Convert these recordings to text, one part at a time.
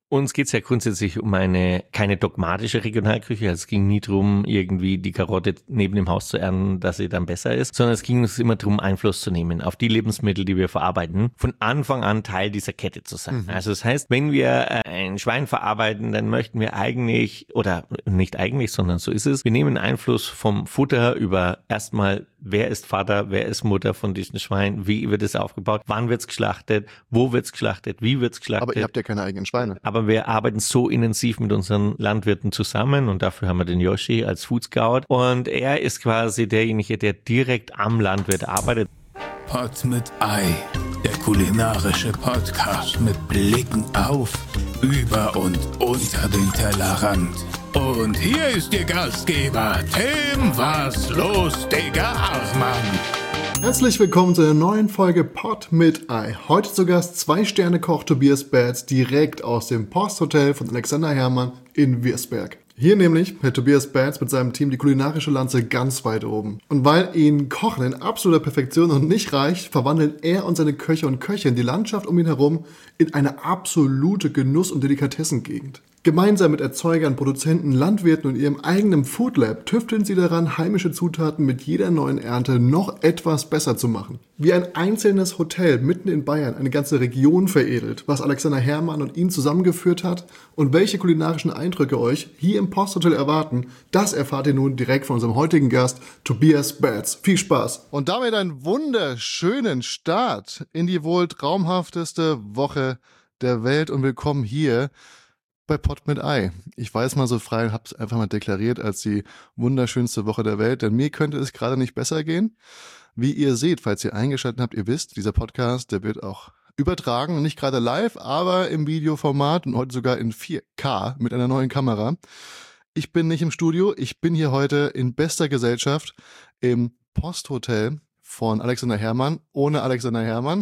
uns geht es ja grundsätzlich um keine dogmatische Regionalküche. Also es ging nie darum, irgendwie die Karotte neben dem Haus zu ernten, dass sie dann besser ist, sondern es ging uns immer darum, Einfluss zu nehmen auf die Lebensmittel, die wir verarbeiten, von Anfang an Teil dieser Kette zu sein. Also das heißt, wenn wir ein Schwein verarbeiten, dann möchten wir eigentlich, oder nicht eigentlich, sondern so ist es, wir nehmen Einfluss vom Futter über erstmal, wer ist Vater, wer ist Mutter von diesem Schwein, wie wird es aufgebaut, wann wird es geschlachtet, wo wird es geschlachtet, wie wird es geschlachtet. Aber ihr habt ja keine eigenen Schweine. Aber wir arbeiten so intensiv mit unseren Landwirten zusammen und dafür haben wir den Yoshi als Food Scout und er ist quasi derjenige, der direkt am Landwirt arbeitet. Pod mit Ei, der kulinarische Podcast mit Blicken auf, über und unter den Tellerrand. Und hier ist Ihr Gastgeber, Tim Was los, Digga Hartmann. Herzlich willkommen zu einer neuen Folge Pod mit Ei. Heute zu Gast 2-Sterne-Koch Tobias Baetz direkt aus dem Posthotel von Alexander Herrmann in Wirsberg. Hier nämlich hält Tobias Baetz mit seinem Team die kulinarische Lanze ganz weit oben. Und weil ihnen Kochen in absoluter Perfektion noch nicht reicht, verwandeln er und seine Köche und Köchinnen die Landschaft um ihn herum in eine absolute Genuss- und Delikatessengegend. Gemeinsam mit Erzeugern, Produzenten, Landwirten und ihrem eigenen Food Lab tüfteln sie daran, heimische Zutaten mit jeder neuen Ernte noch etwas besser zu machen. Wie ein einzelnes Hotel mitten in Bayern eine ganze Region veredelt, was Alexander Herrmann und ihn zusammengeführt hat und welche kulinarischen Eindrücke euch hier im Posthotel erwarten, das erfahrt ihr nun direkt von unserem heutigen Gast Tobias Baetz. Viel Spaß! Und damit einen wunderschönen Start in die wohl traumhafteste Woche der Welt und willkommen hier bei Pod mit Ei. Ich weiß mal so frei und hab's einfach mal deklariert als die wunderschönste Woche der Welt, denn mir könnte es gerade nicht besser gehen. Wie ihr seht, falls ihr eingeschaltet habt, ihr wisst, dieser Podcast, der wird auch übertragen, nicht gerade live, aber im Videoformat und heute sogar in 4K mit einer neuen Kamera. Ich bin nicht im Studio, ich bin hier heute in bester Gesellschaft im Posthotel von Alexander Herrmann, ohne Alexander Herrmann.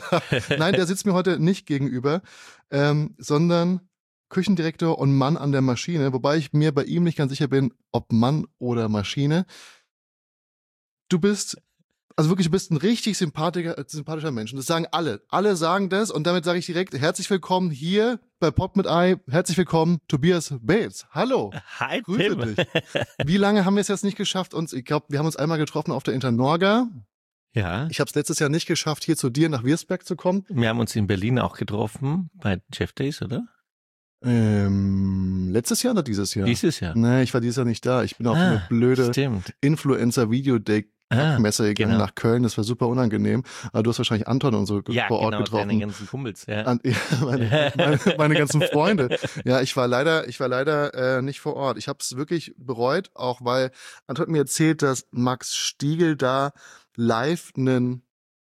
Nein, der sitzt mir heute nicht gegenüber, sondern Küchendirektor und Mann an der Maschine, wobei ich mir bei ihm nicht ganz sicher bin, ob Mann oder Maschine. Du bist ein richtig sympathischer Mensch. Und das sagen alle. Alle sagen das und damit sage ich direkt herzlich willkommen hier bei Pod mit Ei. Herzlich willkommen, Tobias Baetz. Hallo. Hi, Grüße Tim. dich. Wie lange haben wir es jetzt nicht geschafft? Ich glaube, wir haben uns einmal getroffen auf der Internorga. Ja. Ich habe es letztes Jahr nicht geschafft, hier zu dir nach Wirsberg zu kommen. Wir haben uns in Berlin auch getroffen bei Chef Days, oder? Letztes Jahr oder dieses Jahr? Dieses Jahr. Nee, ich war dieses Jahr nicht da. Ich bin auf eine blöde Influencer-Video-Day-Messe gegangen nach Köln. Das war super unangenehm. Aber du hast wahrscheinlich Anton und so vor Ort getroffen. Deine ganzen Kumpels. Ja. Meine ganzen Freunde. Ja, ich war leider nicht vor Ort. Ich habe es wirklich bereut, auch weil Anton hat mir erzählt, dass Max Stiegl da live einen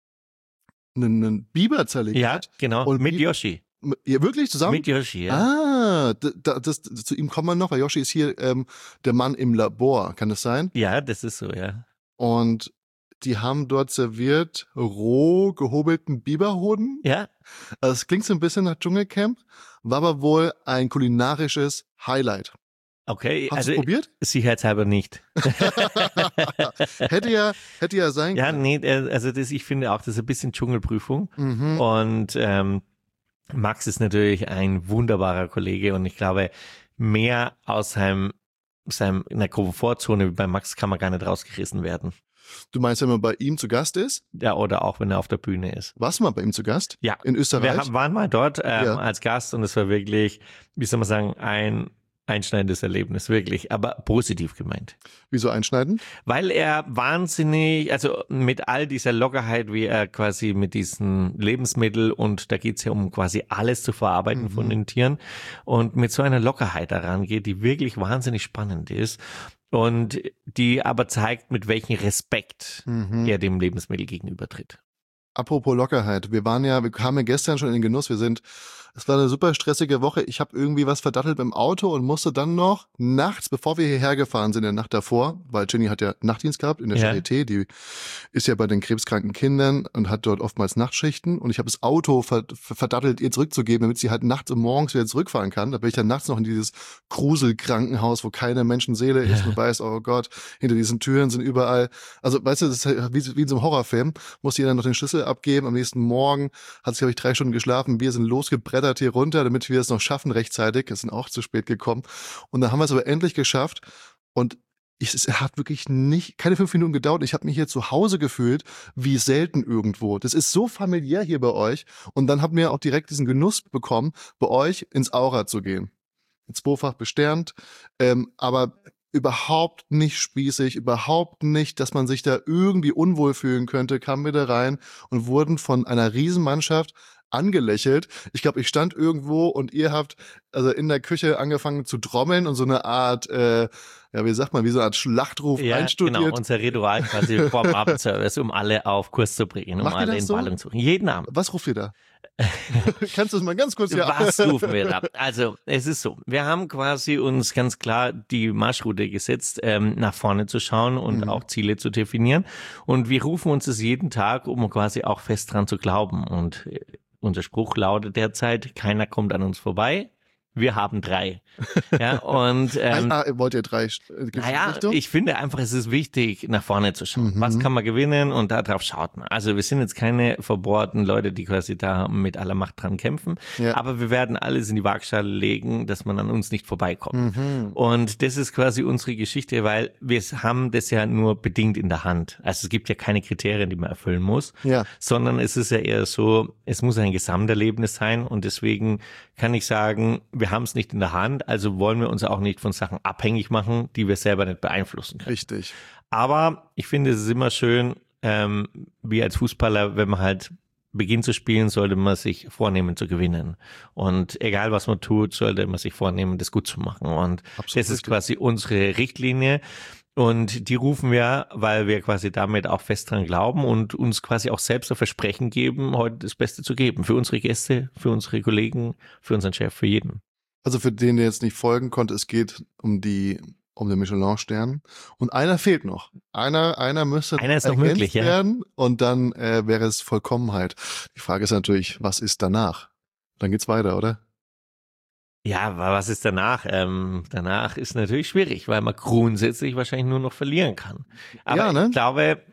Biber zerlegt hat. Ja, genau. Und mit Yoshi. Ja, wirklich zusammen? Mit Yoshi, ja. Zu ihm kommen wir noch, weil Yoshi ist hier der Mann im Labor, kann das sein? Ja, das ist so, ja. Und die haben dort serviert roh gehobelten Biberhoden. Ja. Also es klingt so ein bisschen nach Dschungelcamp, war aber wohl ein kulinarisches Highlight. Okay, hast du probiert? Sicherheitshalber nicht. Hätte ja sein können. Ja, nee, also ich finde auch, das ist ein bisschen Dschungelprüfung. Und Max ist natürlich ein wunderbarer Kollege und ich glaube, mehr aus seiner Komfortzone wie bei Max kann man gar nicht rausgerissen werden. Du meinst, wenn man bei ihm zu Gast ist? Ja, oder auch, wenn er auf der Bühne ist. Warst du mal bei ihm zu Gast? Ja. In Österreich? Wir waren mal dort als Gast und es war wirklich, wie soll man sagen, ein einschneidendes Erlebnis, wirklich, aber positiv gemeint. Wieso einschneidend? Weil er wahnsinnig, also mit all dieser Lockerheit, wie er quasi mit diesen Lebensmitteln und da geht's ja um quasi alles zu verarbeiten von den Tieren und mit so einer Lockerheit daran geht, die wirklich wahnsinnig spannend ist und die aber zeigt, mit welchem Respekt er dem Lebensmittel gegenübertritt. Apropos Lockerheit, wir kamen ja gestern schon in den Genuss, es war eine super stressige Woche, ich habe irgendwie was verdattelt im Auto und musste dann noch nachts, bevor wir hierher gefahren sind, in der Nacht davor, weil Jenny hat ja Nachtdienst gehabt in der Charité, die ist ja bei den krebskranken Kindern und hat dort oftmals Nachtschichten und ich habe das Auto verdattelt, ihr zurückzugeben, damit sie halt nachts und morgens wieder zurückfahren kann. Da bin ich dann nachts noch in dieses Gruselkrankenhaus, wo keine Menschenseele ist und weiß, oh Gott, hinter diesen Türen sind überall, also weißt du, das ist halt wie in so einem Horrorfilm, musste ihr dann noch den Schlüssel abgeben, am nächsten Morgen hat sie, glaube ich, 3 Stunden geschlafen, wir sind losgebrettert geklettert hier runter, damit wir es noch schaffen rechtzeitig. Wir sind auch zu spät gekommen. Und dann haben wir es aber endlich geschafft. Und es hat wirklich keine 5 Minuten gedauert. Ich habe mich hier zu Hause gefühlt, wie selten irgendwo. Das ist so familiär hier bei euch. Und dann haben wir auch direkt diesen Genuss bekommen, bei euch ins Aura zu gehen. Zweifach besternt, aber überhaupt nicht spießig, überhaupt nicht, dass man sich da irgendwie unwohl fühlen könnte, kamen wir da rein und wurden von einer Riesenmannschaft angelächelt. Ich glaube, ich stand irgendwo und ihr habt also in der Küche angefangen zu trommeln und so eine Art, wie sagt man, wie so eine Art Schlachtruf einstudiert. Genau, unser Ritual quasi vor dem Abendservice, um alle auf Kurs zu bringen, um alle in Ballung zu bringen. Jeden Abend. Was ruft ihr da? Kannst du es mal ganz kurz Was rufen wir da? Also, es ist so, wir haben quasi uns ganz klar die Marschroute gesetzt, nach vorne zu schauen und auch Ziele zu definieren. Und wir rufen uns das jeden Tag, um quasi auch fest dran zu glauben. Und unser Spruch lautet derzeit, keiner kommt an uns vorbei. Wir haben 3. Ja, und wollt ihr 3? Naja, ich finde einfach, es ist wichtig, nach vorne zu schauen. Was kann man gewinnen und darauf schaut man. Also wir sind jetzt keine verbohrten Leute, die quasi da mit aller Macht dran kämpfen, aber wir werden alles in die Waagschale legen, dass man an uns nicht vorbeikommt. Und das ist quasi unsere Geschichte, weil wir haben das ja nur bedingt in der Hand. Also es gibt ja keine Kriterien, die man erfüllen muss, sondern es ist ja eher so, es muss ein Gesamterlebnis sein und deswegen kann ich sagen, wir haben es nicht in der Hand, also wollen wir uns auch nicht von Sachen abhängig machen, die wir selber nicht beeinflussen können. Richtig. Aber ich finde, es ist immer schön, wie als Fußballer, wenn man halt beginnt zu spielen, sollte man sich vornehmen zu gewinnen. Und egal was man tut, sollte man sich vornehmen, das gut zu machen. Und das ist quasi unsere Richtlinie. Und die rufen wir, weil wir quasi damit auch fest dran glauben und uns quasi auch selbst ein Versprechen geben, heute das Beste zu geben. Für unsere Gäste, für unsere Kollegen, für unseren Chef, für jeden. Also für den, der jetzt nicht folgen konnte, es geht um den Michelin-Stern. Und einer fehlt noch. Einer müsste ist noch möglich, werden und dann wäre es Vollkommenheit. Die Frage ist natürlich, was ist danach? Dann geht's weiter, oder? Ja, aber was ist danach? Danach ist natürlich schwierig, weil man grundsätzlich wahrscheinlich nur noch verlieren kann. Aber ich glaube,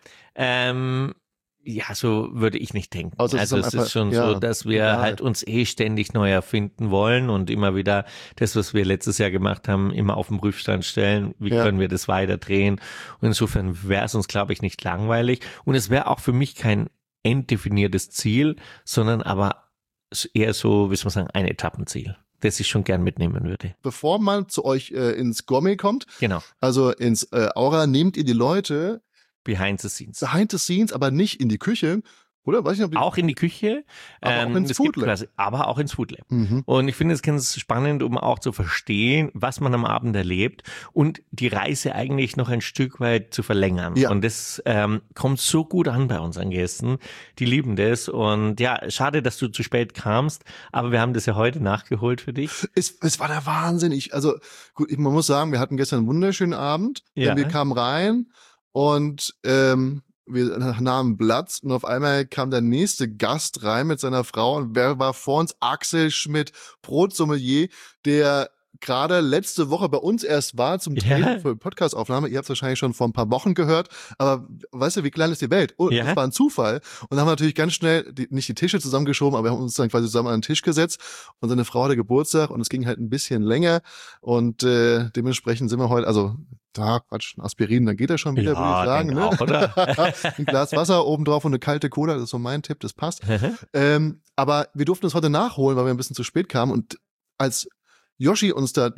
so würde ich nicht denken. Also es ist schon so, dass wir halt uns ständig neu erfinden wollen und immer wieder das, was wir letztes Jahr gemacht haben, immer auf den Prüfstand stellen. Wie können wir das weiterdrehen? Und insofern wäre es uns, glaube ich, nicht langweilig. Und es wäre auch für mich kein enddefiniertes Ziel, sondern aber eher so, wie soll man sagen, ein Etappenziel, das ich schon gern mitnehmen würde. Bevor man zu euch ins Gourmet kommt, genau, also ins Aura, nehmt ihr die Leute Behind the scenes. Behind the scenes, aber nicht in die Küche, oder? Weiß ich nicht, auch in die Küche, aber auch ins Food Lab. Aber auch ins Food Lab. Und ich finde es ganz spannend, um auch zu verstehen, was man am Abend erlebt und die Reise eigentlich noch ein Stück weit zu verlängern. Ja. Und das kommt so gut an bei unseren Gästen. Die lieben das. Und ja, schade, dass du zu spät kamst, aber wir haben das ja heute nachgeholt für dich. Es war der Wahnsinn. Man muss sagen, wir hatten gestern einen wunderschönen Abend. Ja. Wir kamen rein und wir nahmen Platz und auf einmal kam der nächste Gast rein mit seiner Frau und wer war vor uns? Axel Schmidt, Brotsommelier, der gerade letzte Woche bei uns erst war zum Training für Podcast-Aufnahme. Ihr habt es wahrscheinlich schon vor ein paar Wochen gehört, aber weißt du, wie klein ist die Welt? Oh, das war ein Zufall. Und dann haben wir natürlich ganz schnell nicht die Tische zusammengeschoben, aber wir haben uns dann quasi zusammen an den Tisch gesetzt und seine Frau hatte Geburtstag und es ging halt ein bisschen länger und dementsprechend sind wir heute, Aspirin, dann geht er schon wieder, würde ich sagen. Ne? Auch, oder? Ein Glas Wasser obendrauf und eine kalte Cola, das ist so mein Tipp, das passt. Aber wir durften es heute nachholen, weil wir ein bisschen zu spät kamen und als Yoshi uns da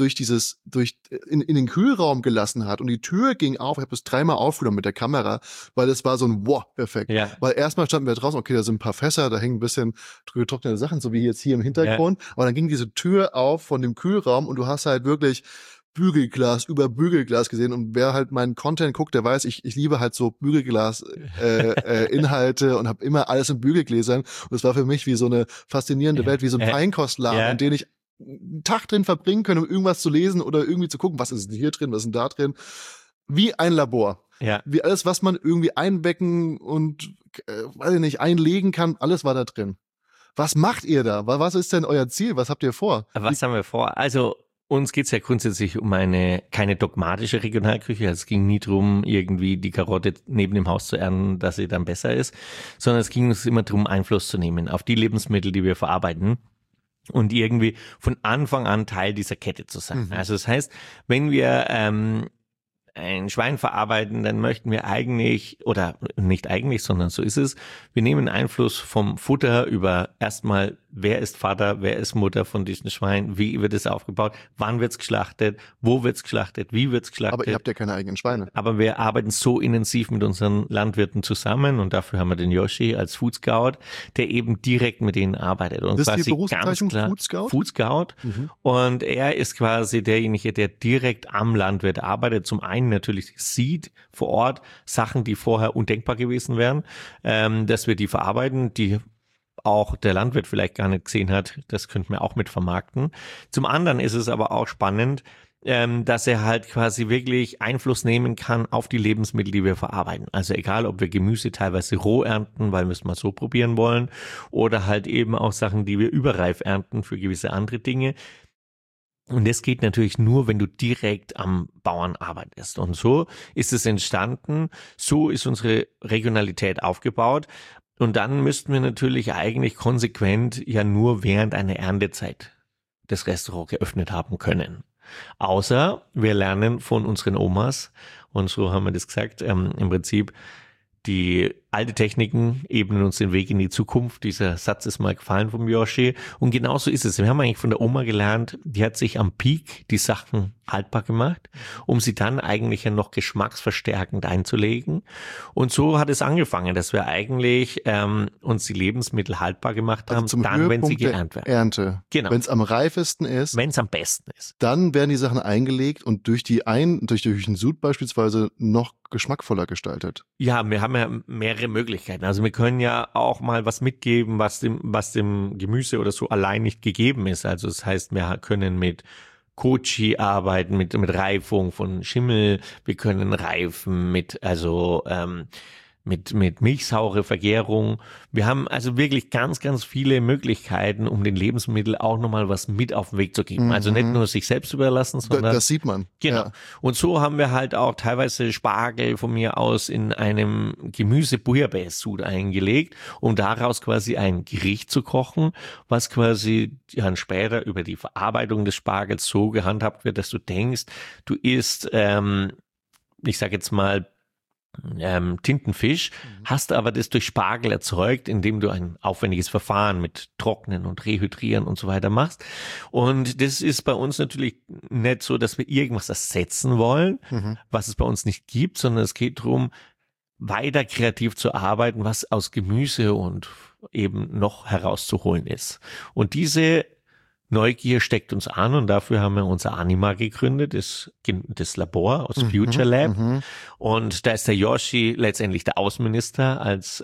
in den Kühlraum gelassen hat und die Tür ging auf, ich habe es 3-mal aufgenommen mit der Kamera, weil das war so ein Wow-Effekt. Ja. Weil erstmal standen wir draußen, okay, da sind ein paar Fässer, da hängen ein bisschen getrocknete Sachen, so wie jetzt hier im Hintergrund, aber dann ging diese Tür auf von dem Kühlraum und du hast halt wirklich Bügelglas über Bügelglas gesehen und wer halt meinen Content guckt, der weiß, ich liebe halt so Bügelglas Inhalte und habe immer alles in Bügelgläsern und das war für mich wie so eine faszinierende Welt, wie so ein Feinkostladen, in den ich einen Tag drin verbringen können, um irgendwas zu lesen oder irgendwie zu gucken, was ist denn hier drin, was ist denn da drin. Wie ein Labor. Ja. Wie alles, was man irgendwie einbecken und, einlegen kann, alles war da drin. Was macht ihr da? Was ist denn euer Ziel? Was habt ihr vor? Was haben wir vor? Also, uns geht's ja grundsätzlich um keine dogmatische Regionalküche. Also es ging nie drum, irgendwie die Karotte neben dem Haus zu ernten, dass sie dann besser ist, sondern es ging uns immer darum, Einfluss zu nehmen auf die Lebensmittel, die wir verarbeiten. und irgendwie von Anfang an Teil dieser Kette zu sein. Also das heißt, wenn wir ein Schwein verarbeiten, dann möchten wir eigentlich, oder nicht eigentlich, sondern so ist es, wir nehmen Einfluss vom Futter über erstmal, wer ist Vater, wer ist Mutter von diesem Schwein, wie wird es aufgebaut, wann wird's geschlachtet, wo wird's geschlachtet, wie wird's geschlachtet. Aber ihr habt ja keine eigenen Schweine. Aber wir arbeiten so intensiv mit unseren Landwirten zusammen und dafür haben wir den Yoshi als Food Scout, der eben direkt mit denen arbeitet. Und Das ist die quasi Berufsbezeichnung ganz klar Food Scout? Food Scout. Und er ist quasi derjenige, der direkt am Landwirt arbeitet. Zum einen natürlich sieht vor Ort Sachen, die vorher undenkbar gewesen wären, dass wir die verarbeiten, die auch der Landwirt vielleicht gar nicht gesehen hat. Das könnten wir auch mit vermarkten. Zum anderen ist es aber auch spannend, dass er halt quasi wirklich Einfluss nehmen kann auf die Lebensmittel, die wir verarbeiten. Also egal, ob wir Gemüse teilweise roh ernten, weil wir es mal so probieren wollen, oder halt eben auch Sachen, die wir überreif ernten für gewisse andere Dinge. Und das geht natürlich nur, wenn du direkt am Bauern arbeitest. Und so ist es entstanden, so ist unsere Regionalität aufgebaut. Und dann müssten wir natürlich eigentlich konsequent ja nur während einer Erntezeit das Restaurant geöffnet haben können. Außer wir lernen von unseren Omas, und so haben wir das gesagt, im Prinzip die alte Techniken ebnen uns den Weg in die Zukunft. Dieser Satz ist mal gefallen vom Yoshi. Und genauso ist es. Wir haben eigentlich von der Oma gelernt, die hat sich am Peak die Sachen haltbar gemacht, um sie dann eigentlich ja noch geschmacksverstärkend einzulegen. Und so hat es angefangen, dass wir eigentlich uns die Lebensmittel haltbar gemacht haben, zum dann, wenn sie Höhepunkt der geerntet werden. Ernte. Genau. Wenn es am reifesten ist, Wenn es am besten ist. dann werden die Sachen eingelegt und durch den Sud beispielsweise noch geschmackvoller gestaltet. Ja, wir haben ja mehrere Möglichkeiten. Also wir können ja auch mal was mitgeben, was dem Gemüse oder so allein nicht gegeben ist. Also das heißt, wir können mit Kochi arbeiten, mit Reifung von Schimmel. Wir können reifen mit milchsaure Vergärung. Wir haben also wirklich ganz, ganz viele Möglichkeiten, um den Lebensmittel auch nochmal was mit auf den Weg zu geben. Also nicht nur sich selbst überlassen, sondern... Das sieht man. Genau. Ja. Und so haben wir halt auch teilweise Spargel von mir aus in einem Gemüse-Bouillabaisse-Sud eingelegt, um daraus quasi ein Gericht zu kochen, was quasi dann später über die Verarbeitung des Spargels so gehandhabt wird, dass du denkst, du isst, ich sag jetzt mal, Tintenfisch, hast aber das durch Spargel erzeugt, indem du ein aufwendiges Verfahren mit Trocknen und Rehydrieren und so weiter machst. Und das ist bei uns natürlich nicht so, dass wir irgendwas ersetzen wollen, was es bei uns nicht gibt, sondern es geht darum, weiter kreativ zu arbeiten, was aus Gemüse und eben noch herauszuholen ist. Und diese Neugier steckt uns an und dafür haben wir unser Anima gegründet, das Labor aus Future Lab. Und da ist der Yoshi letztendlich der Außenminister als,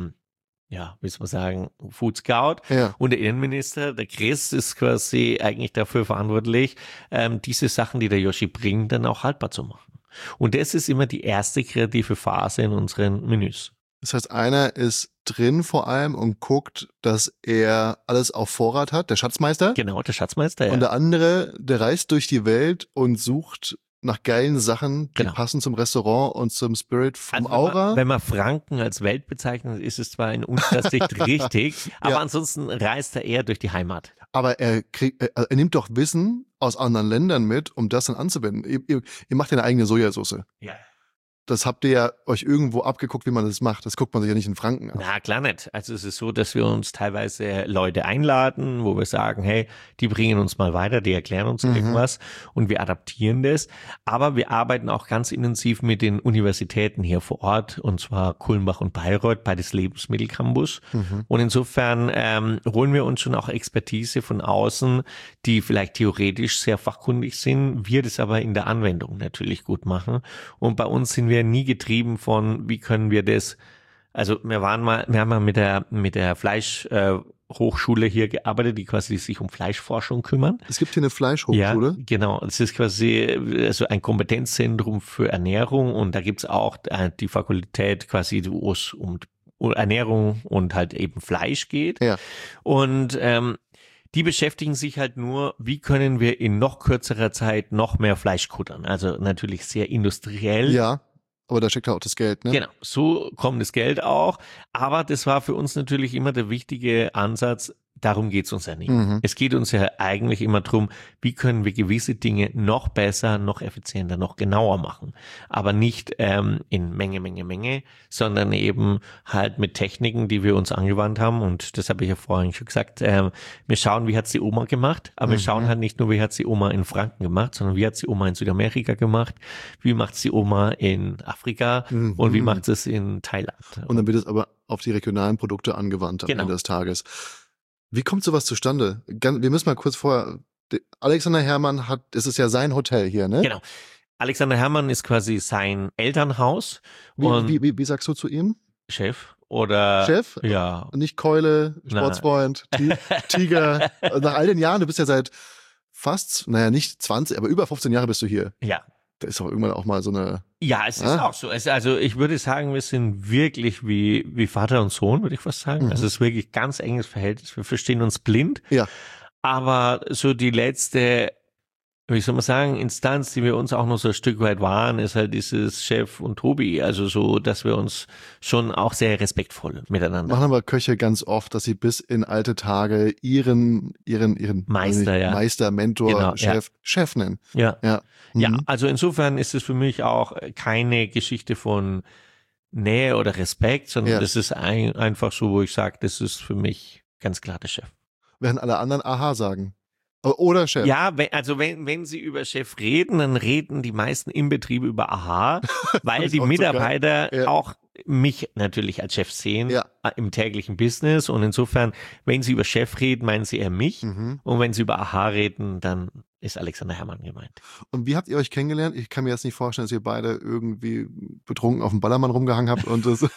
wie soll man sagen, Food Scout. Ja. Und der Innenminister, der Chris, ist quasi eigentlich dafür verantwortlich, diese Sachen, die der Yoshi bringt, dann auch haltbar zu machen. Und das ist immer die erste kreative Phase in unseren Menüs. Das heißt, einer ist drin vor allem und guckt, dass er alles auf Vorrat hat, der Schatzmeister. Genau, der Schatzmeister, ja. Und der andere, der reist durch die Welt und sucht nach geilen Sachen, die passen zum Restaurant und zum Spirit vom Aura. Wenn man Franken als Welt bezeichnet, ist es zwar in unserer Sicht richtig, aber ansonsten reist er eher durch die Heimat. Aber er nimmt doch Wissen aus anderen Ländern mit, um das dann anzuwenden. Ihr macht ja eine eigene Sojasauce. Ja. Das habt ihr ja euch irgendwo abgeguckt, wie man das macht. Das guckt man sich ja nicht in Franken an. Na, klar nicht. Also es ist so, dass wir uns teilweise Leute einladen, wo wir sagen, hey, die bringen uns mal weiter, die erklären uns irgendwas und wir adaptieren das. Aber wir arbeiten auch ganz intensiv mit den Universitäten hier vor Ort, und zwar Kulmbach und Bayreuth, beides Lebensmittelcampus. Und insofern holen wir uns schon auch Expertise von außen, die vielleicht theoretisch sehr fachkundig sind, wir das aber in der Anwendung natürlich gut machen. Und bei uns sind wir nie getrieben von, wie können wir das, also wir haben mal mit der Fleischhochschule hier gearbeitet, die quasi sich um Fleischforschung kümmern. Es gibt hier eine Fleischhochschule? Ja, genau. Es ist quasi also ein Kompetenzzentrum für Ernährung und da gibt's auch die Fakultät quasi, wo es um Ernährung und halt eben Fleisch geht. Ja. Und die beschäftigen sich halt nur, wie können wir in noch kürzerer Zeit noch mehr Fleisch kuttern. Also natürlich sehr industriell. Ja, aber da steckt ja auch das Geld, ne? Genau, so kommt das Geld auch. Aber das war für uns natürlich immer der wichtige Ansatz, darum geht's uns ja nicht. Es geht uns ja eigentlich immer darum, wie können wir gewisse Dinge noch besser, noch effizienter, noch genauer machen. Aber nicht in Menge, sondern eben halt mit Techniken, die wir uns angewandt haben. Und das habe ich ja vorhin schon gesagt. Wir schauen, wie hat's die Oma gemacht, aber wir schauen halt nicht nur, wie hat's die Oma in Franken gemacht, sondern wie hat's die Oma in Südamerika gemacht, wie macht's die Oma in Afrika und wie macht es in Thailand. Und dann wird es aber auf die regionalen Produkte angewandt am Ende des Tages. Wie kommt sowas zustande? Wir müssen mal kurz vorher, Alexander Herrmann es ist ja sein Hotel hier, ne? Genau. Alexander Herrmann ist quasi sein Elternhaus. Wie sagst du zu ihm? Chef oder? Chef? Ja. Nicht Keule, Sportsfreund, Tiger. Nach all den Jahren, du bist ja seit fast, nicht 20, aber über 15 Jahre bist du hier. Ja. Da ist auch irgendwann auch mal so eine... Ja, es ist auch so. Also ich würde sagen, wir sind wirklich wie Vater und Sohn, würde ich fast sagen. Also es ist wirklich ganz enges Verhältnis. Wir verstehen uns blind. Ja. Aber so die letzte, wie soll man sagen, Instanz, die wir uns auch noch so ein Stück weit waren, ist halt dieses Chef und Tobi. Also so, dass wir uns schon auch sehr respektvoll miteinander. Machen aber Köche ganz oft, dass sie bis in alte Tage ihren Meister, Mentor, genau, Chef nennen. Ja. Ja, also insofern ist es für mich auch keine Geschichte von Nähe oder Respekt, sondern das ist einfach so, wo ich sage, das ist für mich ganz klar der Chef. Während alle anderen Aha sagen. Oder Chef. Ja, wenn sie über Chef reden, dann reden die meisten im Betrieb über Aha, weil die Mitarbeiter auch mich natürlich als Chef sehen im täglichen Business. Und insofern, wenn sie über Chef reden, meinen sie eher mich. Und wenn sie über Aha reden, dann ist Alexander Herrmann gemeint. Und wie habt ihr euch kennengelernt? Ich kann mir jetzt nicht vorstellen, dass ihr beide irgendwie betrunken auf dem Ballermann rumgehangen habt. Und das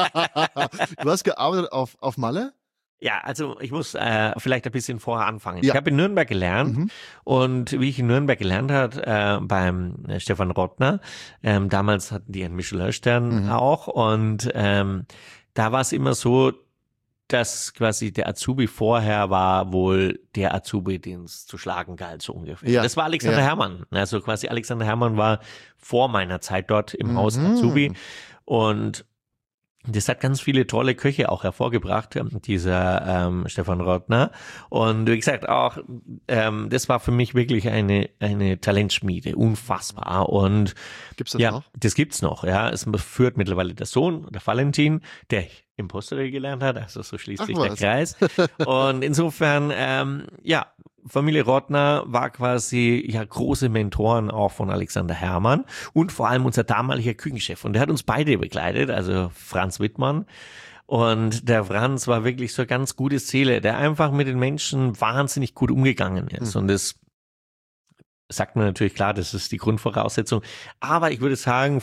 Du hast gearbeitet auf Malle? Ja, also ich muss vielleicht ein bisschen vorher anfangen. Ja. Ich habe in Nürnberg gelernt und wie ich in Nürnberg gelernt habe, beim Stefan Rottner, damals hatten die einen Michelin-Stern auch und da war es immer so, dass quasi der Azubi vorher war wohl der Azubi, den es zu schlagen galt, so ungefähr. Ja. Das war Alexander Herrmann. Also quasi Alexander Herrmann war vor meiner Zeit dort im Haus Azubi und das hat ganz viele tolle Köche auch hervorgebracht, dieser Stefan Rottner. Und wie gesagt, auch das war für mich wirklich eine Talentschmiede, unfassbar. Und gibt's das noch? Das gibt's noch, ja. Es führt mittlerweile der Sohn, der Valentin, der Imposterie gelernt hat, also so schließt sich der Kreis. Und insofern, Familie Rottner war quasi große Mentoren auch von Alexander Herrmann und vor allem unser damaliger Küchenchef. Und der hat uns beide begleitet, also Franz Wittmann. Und der Franz war wirklich so eine ganz gute Seele, der einfach mit den Menschen wahnsinnig gut umgegangen ist. Und das sagt man natürlich klar, das ist die Grundvoraussetzung. Aber ich würde sagen,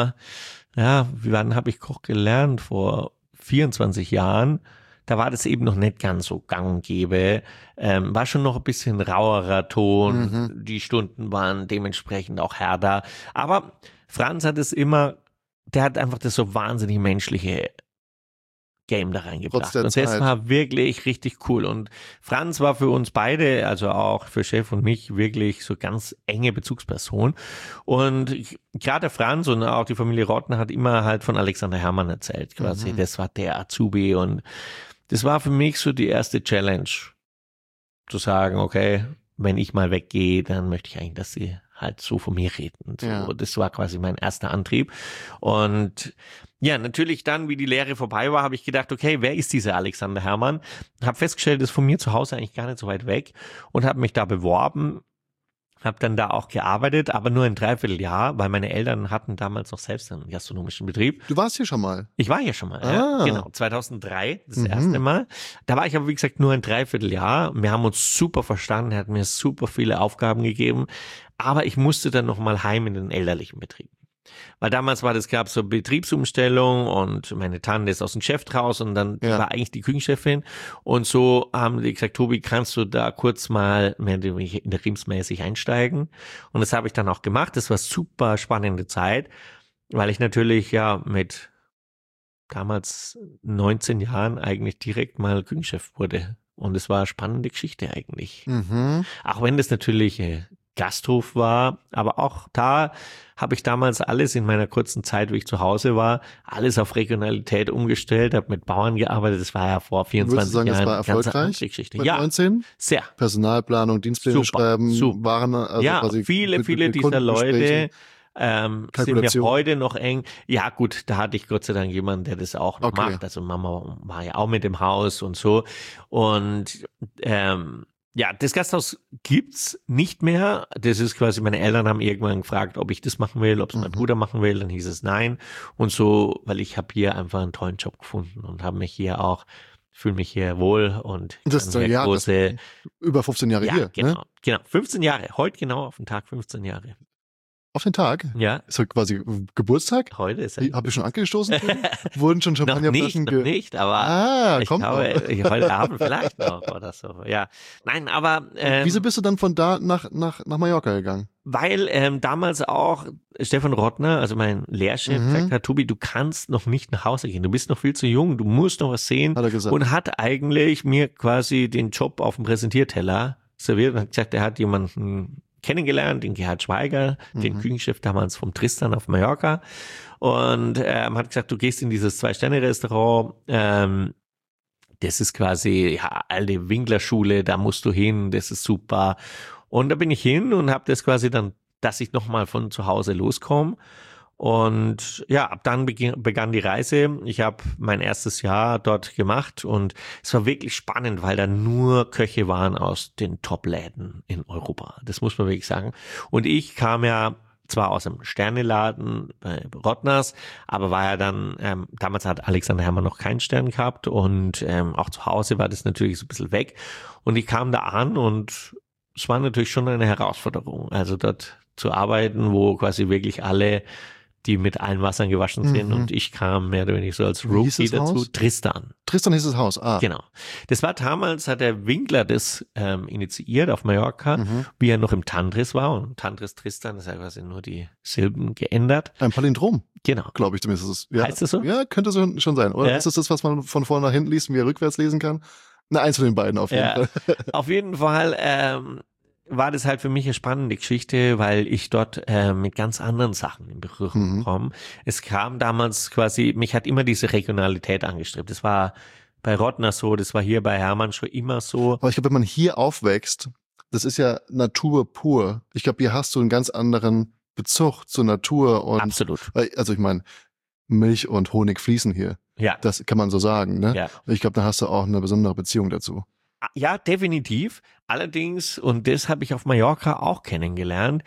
wann habe ich Koch gelernt? Vor 24 Jahren. Da war das eben noch nicht ganz so gang und gäbe, war schon noch ein bisschen rauerer Ton, die Stunden waren dementsprechend auch härter, aber Franz hat der hat einfach das so wahnsinnig menschliche Game da reingebracht und das war wirklich richtig cool und Franz war für uns beide, also auch für Chef und mich, wirklich so ganz enge Bezugsperson und gerade der Franz und auch die Familie Rottner hat immer halt von Alexander Herrmann erzählt, quasi, das war der Azubi und das war für mich so die erste Challenge, zu sagen, okay, wenn ich mal weggehe, dann möchte ich eigentlich, dass sie halt so von mir reden. So, das war quasi mein erster Antrieb. Und ja, natürlich dann, wie die Lehre vorbei war, habe ich gedacht, okay, wer ist dieser Alexander Herrmann? Habe festgestellt, das ist von mir zu Hause eigentlich gar nicht so weit weg und habe mich da beworben. Habe dann da auch gearbeitet, aber nur ein Dreivierteljahr, weil meine Eltern hatten damals noch selbst einen gastronomischen Betrieb. Du warst hier schon mal? Ich war hier schon mal, ja, genau, 2003, das erste Mal. Da war ich aber, wie gesagt, nur ein Dreivierteljahr. Wir haben uns super verstanden, er hat mir super viele Aufgaben gegeben, aber ich musste dann nochmal heim in den elterlichen Betrieb. Weil damals gab so Betriebsumstellung und meine Tante ist aus dem Geschäft raus und dann war eigentlich die Küchenchefin und so haben die gesagt, Tobi, kannst du da kurz mal interimsmäßig einsteigen? Und das habe ich dann auch gemacht. Das war super spannende Zeit, weil ich natürlich mit damals 19 Jahren eigentlich direkt mal Küchenchef wurde. Und es war eine spannende Geschichte eigentlich. Auch wenn das natürlich Gasthof war, aber auch da habe ich damals alles in meiner kurzen Zeit, wie ich zu Hause war, alles auf Regionalität umgestellt, habe mit Bauern gearbeitet. Das war ja vor 24 sagen, Jahren. Das war erfolgreich Geschichte. mit Ja, 19? sehr. Personalplanung, Dienstpläne schreiben, super. Waren, also Ja, quasi viele mit dieser Leute sind mir Kalkulation. heute noch eng. Ja gut, da hatte ich Gott sei Dank jemanden, der das auch noch Okay. macht. Also Mama war ja auch mit im Haus und so. Und ja, das Gasthaus gibt's nicht mehr. Das ist quasi, meine Eltern haben irgendwann gefragt, ob ich das machen will, ob es mein Bruder machen will. Dann hieß es nein. Und so, weil ich habe hier einfach einen tollen Job gefunden und habe mich hier auch, fühle mich hier wohl und Das ist kann hier ja große, über 15 Jahre ja, hier. genau, Ne? genau, 15 Jahre. Heute genau auf den Tag 15 Jahre. Auf den Tag? Ja, Ist heute quasi Geburtstag? heute ist Habe ich schon angestoßen? Wurden schon noch Champagnerflaschen nicht, aber ich kommt glaube, noch. heute Abend vielleicht noch oder so. Ja, nein, aber Wieso bist du dann von da nach Mallorca gegangen? weil damals auch Stefan Rottner, also mein Lehrchef, gesagt hat, Tobi, du kannst noch nicht nach Hause gehen, du bist noch viel zu jung, du musst noch was sehen. Hat er gesagt. Und hat eigentlich mir quasi den Job auf dem Präsentierteller serviert und hat gesagt, er hat jemanden kennengelernt, den Gerhard Schweiger, den Küchenchef damals vom Tristan auf Mallorca, und hat gesagt, du gehst in dieses 2-Sterne-Restaurant, das ist quasi ja alte Winklerschule, da musst du hin, das ist super. Und da bin ich hin und habe das quasi dann, dass ich nochmal von zu Hause loskomme. Und ja, ab dann begann die Reise. Ich habe mein erstes Jahr dort gemacht und es war wirklich spannend, weil da nur Köche waren aus den Top-Läden in Europa. Das muss man wirklich sagen. Und ich kam ja zwar aus einem Sterneladen bei Rottners, aber war ja dann, damals hat Alexander Herrmann noch keinen Stern gehabt und auch zu Hause war das natürlich so ein bisschen weg. Und ich kam da an und es war natürlich schon eine Herausforderung, also dort zu arbeiten, wo quasi wirklich alle, die mit allen Wassern gewaschen sind, und ich kam mehr oder weniger so als Rookie dazu. Haus? Tristan. Tristan hieß das Haus, Genau. Das war damals, hat der Winkler das initiiert auf Mallorca, wie er noch im Tantris war, und Tantris Tristan ist ja quasi nur die Silben geändert. Ein Palindrom, Genau. glaube ich zumindest. Ja. Heißt das so? Ja, könnte so schon sein. Oder Ja. ist das, was man von vorne nach hinten liest und wie er rückwärts lesen kann? Na, eins von den beiden auf jeden Fall. Auf jeden Fall war das halt für mich eine spannende Geschichte, weil ich dort mit ganz anderen Sachen in Berührung komme. Es kam damals quasi, mich hat immer diese Regionalität angestrebt. Das war bei Rottner so, das war hier bei Hermann schon immer so. Aber ich glaube, wenn man hier aufwächst, das ist ja Natur pur. Ich glaube, hier hast du einen ganz anderen Bezug zur Natur und Absolut. also ich meine, Milch und Honig fließen hier. Ja. Das kann man so sagen, ne? Ja. Ich glaube, da hast du auch eine besondere Beziehung dazu. Ja, definitiv. Allerdings, und das habe ich auf Mallorca auch kennengelernt,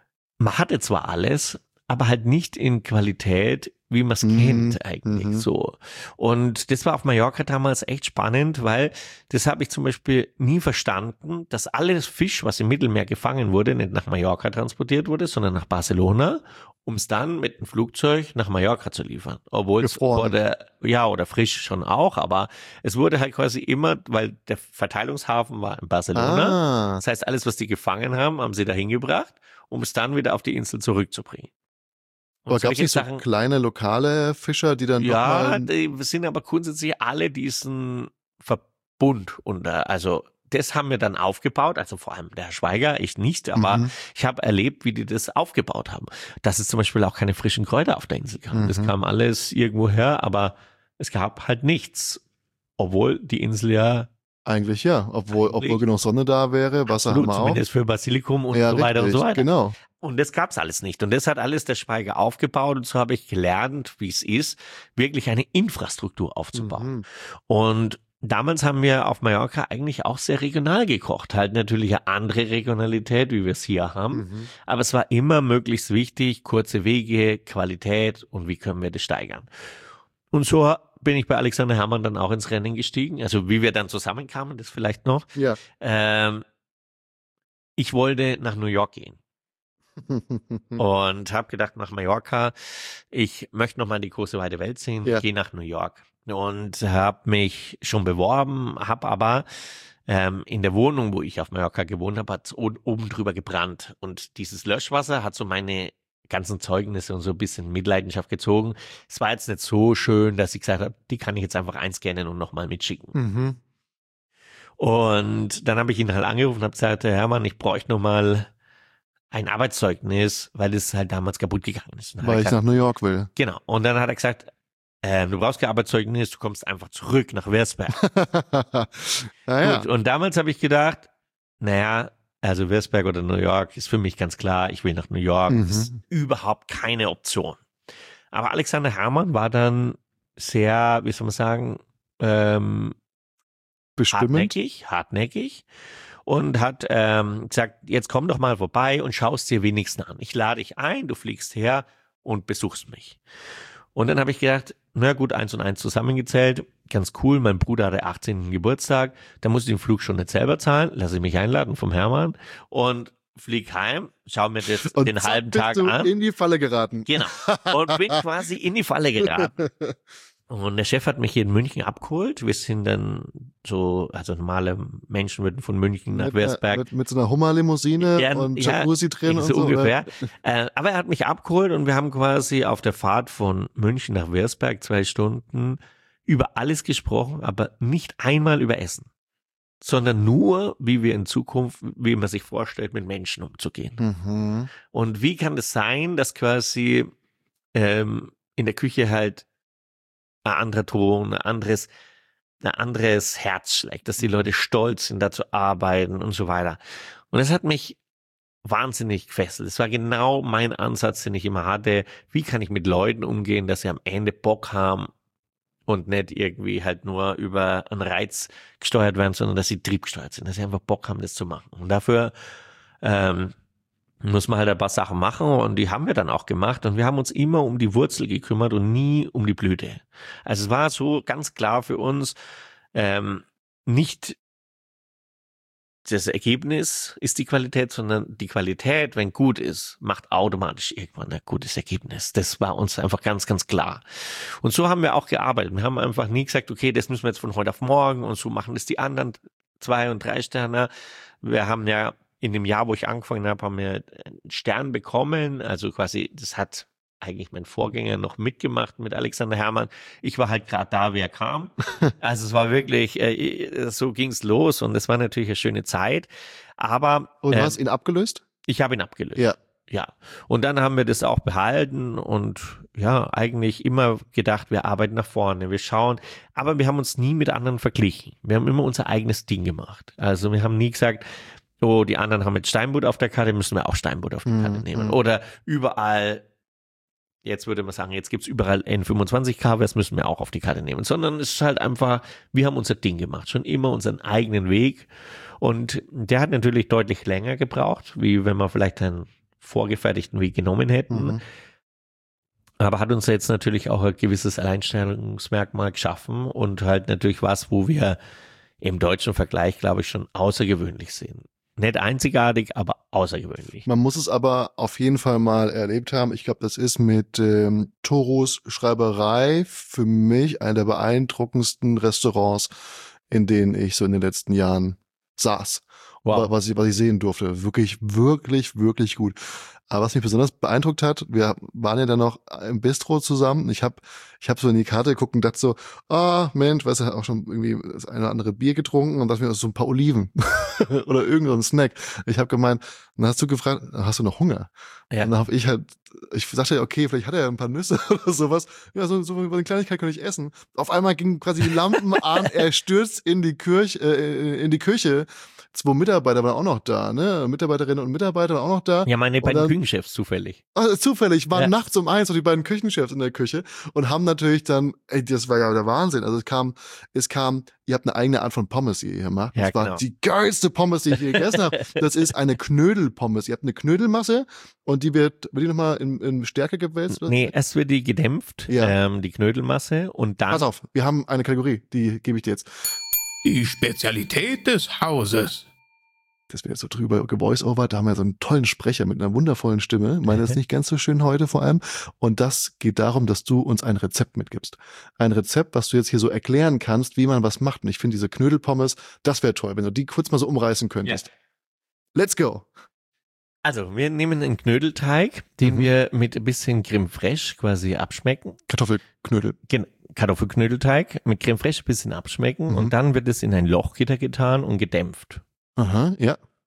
man hatte zwar alles, aber halt nicht in Qualität, wie man es kennt eigentlich so. Und das war auf Mallorca damals echt spannend, weil das habe ich zum Beispiel nie verstanden, dass alles Fisch, was im Mittelmeer gefangen wurde, nicht nach Mallorca transportiert wurde, sondern nach Barcelona, um es dann mit dem Flugzeug nach Mallorca zu liefern. Obwohl es wurde, ja, oder frisch schon auch, aber es wurde halt quasi immer, weil der Verteilungshafen war in Barcelona. Das heißt, alles, was die gefangen haben, haben sie dahin gebracht, um es dann wieder auf die Insel zurückzubringen. Und aber gab es nicht so kleine lokale Fischer, die dann ja, die sind aber grundsätzlich alle diesen Verbund unter, also das haben wir dann aufgebaut, also vor allem der Herr Schweiger, ich nicht, aber ich habe erlebt, wie die das aufgebaut haben. Dass es zum Beispiel auch keine frischen Kräuter auf der Insel kam. Das kam alles irgendwo her, aber es gab halt nichts. Obwohl die Insel ja eigentlich ja, obwohl genug Sonne da wäre, Wasser haben wir auch. Zumindest für Basilikum und ja, so weiter richtig, und so weiter. Genau. Und das gab's alles nicht. Und das hat alles der Schweiger aufgebaut. Und so habe ich gelernt, wie es ist, wirklich eine Infrastruktur aufzubauen. Und damals haben wir auf Mallorca eigentlich auch sehr regional gekocht. Halt natürlich eine andere Regionalität, wie wir es hier haben. Aber es war immer möglichst wichtig, kurze Wege, Qualität und wie können wir das steigern. Und so bin ich bei Alexander Herrmann dann auch ins Rennen gestiegen. Also wie wir dann zusammenkamen, das vielleicht noch. Ja. Ich wollte nach New York gehen. Und habe gedacht, nach Mallorca, ich möchte noch mal die große weite Welt sehen, gehe nach New York. Und habe mich schon beworben, habe aber in der Wohnung, wo ich auf Mallorca gewohnt habe, hat es oben drüber gebrannt. Und dieses Löschwasser hat so meine ganzen Zeugnisse und so ein bisschen Mitleidenschaft gezogen. Es war jetzt nicht so schön, dass ich gesagt habe, die kann ich jetzt einfach einscannen und nochmal mitschicken. Und dann habe ich ihn halt angerufen und habe gesagt, Herr Herrmann, ich bräuchte nochmal ein Arbeitszeugnis, weil es halt damals kaputt gegangen ist. Weil ich nach New York will. Genau. Und dann hat er gesagt, du brauchst kein Arbeitszeugnis, du kommst einfach zurück nach Versberg. Naja. Gut, und damals habe ich gedacht, naja, also Versberg oder New York ist für mich ganz klar, ich will nach New York. Das ist überhaupt keine Option. Aber Alexander Herrmann war dann sehr, wie soll man sagen, Bestimmend. hartnäckig und hat gesagt, jetzt komm doch mal vorbei und schaust dir wenigstens an. Ich lade dich ein, du fliegst her und besuchst mich. Und dann habe ich gedacht, na gut, 1 und 1 zusammengezählt, ganz cool, mein Bruder hatte 18. Geburtstag, da muss ich den Flug schon nicht selber zahlen, lasse ich mich einladen vom Hermann und flieg heim, schau mir das Und den halben bist Tag du an. in die Falle geraten. Genau. Und bin quasi in die Falle geraten. Und der Chef hat mich hier in München abgeholt. Wir sind dann so, also normale Menschen würden von München nach Versberg. Mit so einer Hummerlimousine und Jacuzzi drin und so. Ungefähr. Aber er hat mich abgeholt und wir haben quasi auf der Fahrt von München nach Versberg 2 Stunden über alles gesprochen, aber nicht einmal über Essen, sondern nur, wie wir in Zukunft, wie man sich vorstellt, mit Menschen umzugehen. Mhm. Und wie kann es sein, dass quasi in der Küche halt ein anderer Ton, ein anderes Herz schlägt, dass die Leute stolz sind, da zu arbeiten und so weiter. Und das hat mich wahnsinnig gefesselt. Es war genau mein Ansatz, den ich immer hatte. Wie kann ich mit Leuten umgehen, dass sie am Ende Bock haben und nicht irgendwie halt nur über einen Reiz gesteuert werden, sondern dass sie triebgesteuert sind, dass sie einfach Bock haben, das zu machen. Und dafür muss man halt ein paar Sachen machen und die haben wir dann auch gemacht und wir haben uns immer um die Wurzel gekümmert und nie um die Blüte. Also es war so ganz klar für uns, nicht das Ergebnis ist die Qualität, sondern die Qualität, wenn gut ist, macht automatisch irgendwann ein gutes Ergebnis. Das war uns einfach ganz, ganz klar. Und so haben wir auch gearbeitet. Wir haben einfach nie gesagt, okay, das müssen wir jetzt von heute auf morgen und so machen das die anderen 2 und 3 Sterne. Wir haben ja in dem Jahr, wo ich angefangen habe, haben wir einen Stern bekommen. Also quasi, das hat eigentlich mein Vorgänger noch mitgemacht mit Alexander Herrmann. Ich war halt gerade da, wie er kam. Also es war wirklich, so ging's los und es war natürlich eine schöne Zeit. Aber Und du hast ihn abgelöst? Ich habe ihn abgelöst. Ja. Ja. Und dann haben wir das auch behalten und ja, eigentlich immer gedacht, wir arbeiten nach vorne, wir schauen. Aber wir haben uns nie mit anderen verglichen. Wir haben immer unser eigenes Ding gemacht. Also wir haben nie gesagt, oh, die anderen haben jetzt Steinbutt auf der Karte, müssen wir auch Steinbutt auf die Karte nehmen. Oder überall, jetzt würde man sagen, jetzt gibt's überall N25K, das müssen wir auch auf die Karte nehmen. Sondern es ist halt einfach, wir haben unser Ding gemacht, schon immer unseren eigenen Weg. Und der hat natürlich deutlich länger gebraucht, wie wenn wir vielleicht einen vorgefertigten Weg genommen hätten. Aber hat uns jetzt natürlich auch ein gewisses Alleinstellungsmerkmal geschaffen und halt natürlich was, wo wir im deutschen Vergleich, glaube ich, schon außergewöhnlich sind. Nicht einzigartig, aber außergewöhnlich. Man muss es aber auf jeden Fall mal erlebt haben. Ich glaube, das ist mit Toros Schreiberei für mich einer der beeindruckendsten Restaurants, in denen ich so in den letzten Jahren saß. Wow. Was ich sehen durfte. Wirklich, wirklich, wirklich gut. Aber was mich besonders beeindruckt hat, wir waren ja dann noch im Bistro zusammen. Ich hab so in die Karte geguckt und dachte so, Mensch, weißt du, auch schon irgendwie das eine oder andere Bier getrunken und dachte mir, so ein paar Oliven oder irgendein Snack. Ich habe gemeint, dann hast du gefragt, hast du noch Hunger? Ja. Und dann habe ich dachte, okay, vielleicht hat er ja ein paar Nüsse oder sowas. Ja, so eine Kleinigkeit kann ich essen. Auf einmal gingen quasi die Lampen an, er stürzt in die Küche. 2 Mitarbeiter waren auch noch da, ne? Mitarbeiterinnen und Mitarbeiter waren auch noch da. Ja, meine beiden Küchenchefs zufällig. Zufällig waren nachts um 1 noch die beiden Küchenchefs in der Küche und haben natürlich dann, das war ja der Wahnsinn. Also es kam, ihr habt eine eigene Art von Pommes, die ihr hier macht. Das war die geilste Pommes, die ich je gegessen habe. Das ist eine Knödelpommes. Ihr habt eine Knödelmasse und wird die nochmal in Stärke gewälzt? Oder? Nee, erst wird die gedämpft, die Knödelmasse und dann... Pass auf, wir haben eine Kategorie, die gebe ich dir jetzt. Die Spezialität des Hauses. Das wird jetzt so drüber gevoice-over, da haben wir so einen tollen Sprecher mit einer wundervollen Stimme. Meine ist nicht ganz so schön heute vor allem. Und das geht darum, dass du uns ein Rezept mitgibst. Ein Rezept, was du jetzt hier so erklären kannst, wie man was macht. Und ich finde diese Knödelpommes, das wäre toll, wenn du die kurz mal so umreißen könntest. Let's go! Also, wir nehmen einen Knödelteig, den wir mit ein bisschen Creme Fraiche quasi abschmecken. Kartoffelknödel. Kartoffelknödelteig mit Creme Fraiche ein bisschen abschmecken und dann wird es in ein Lochgitter getan und gedämpft. Aha, ja.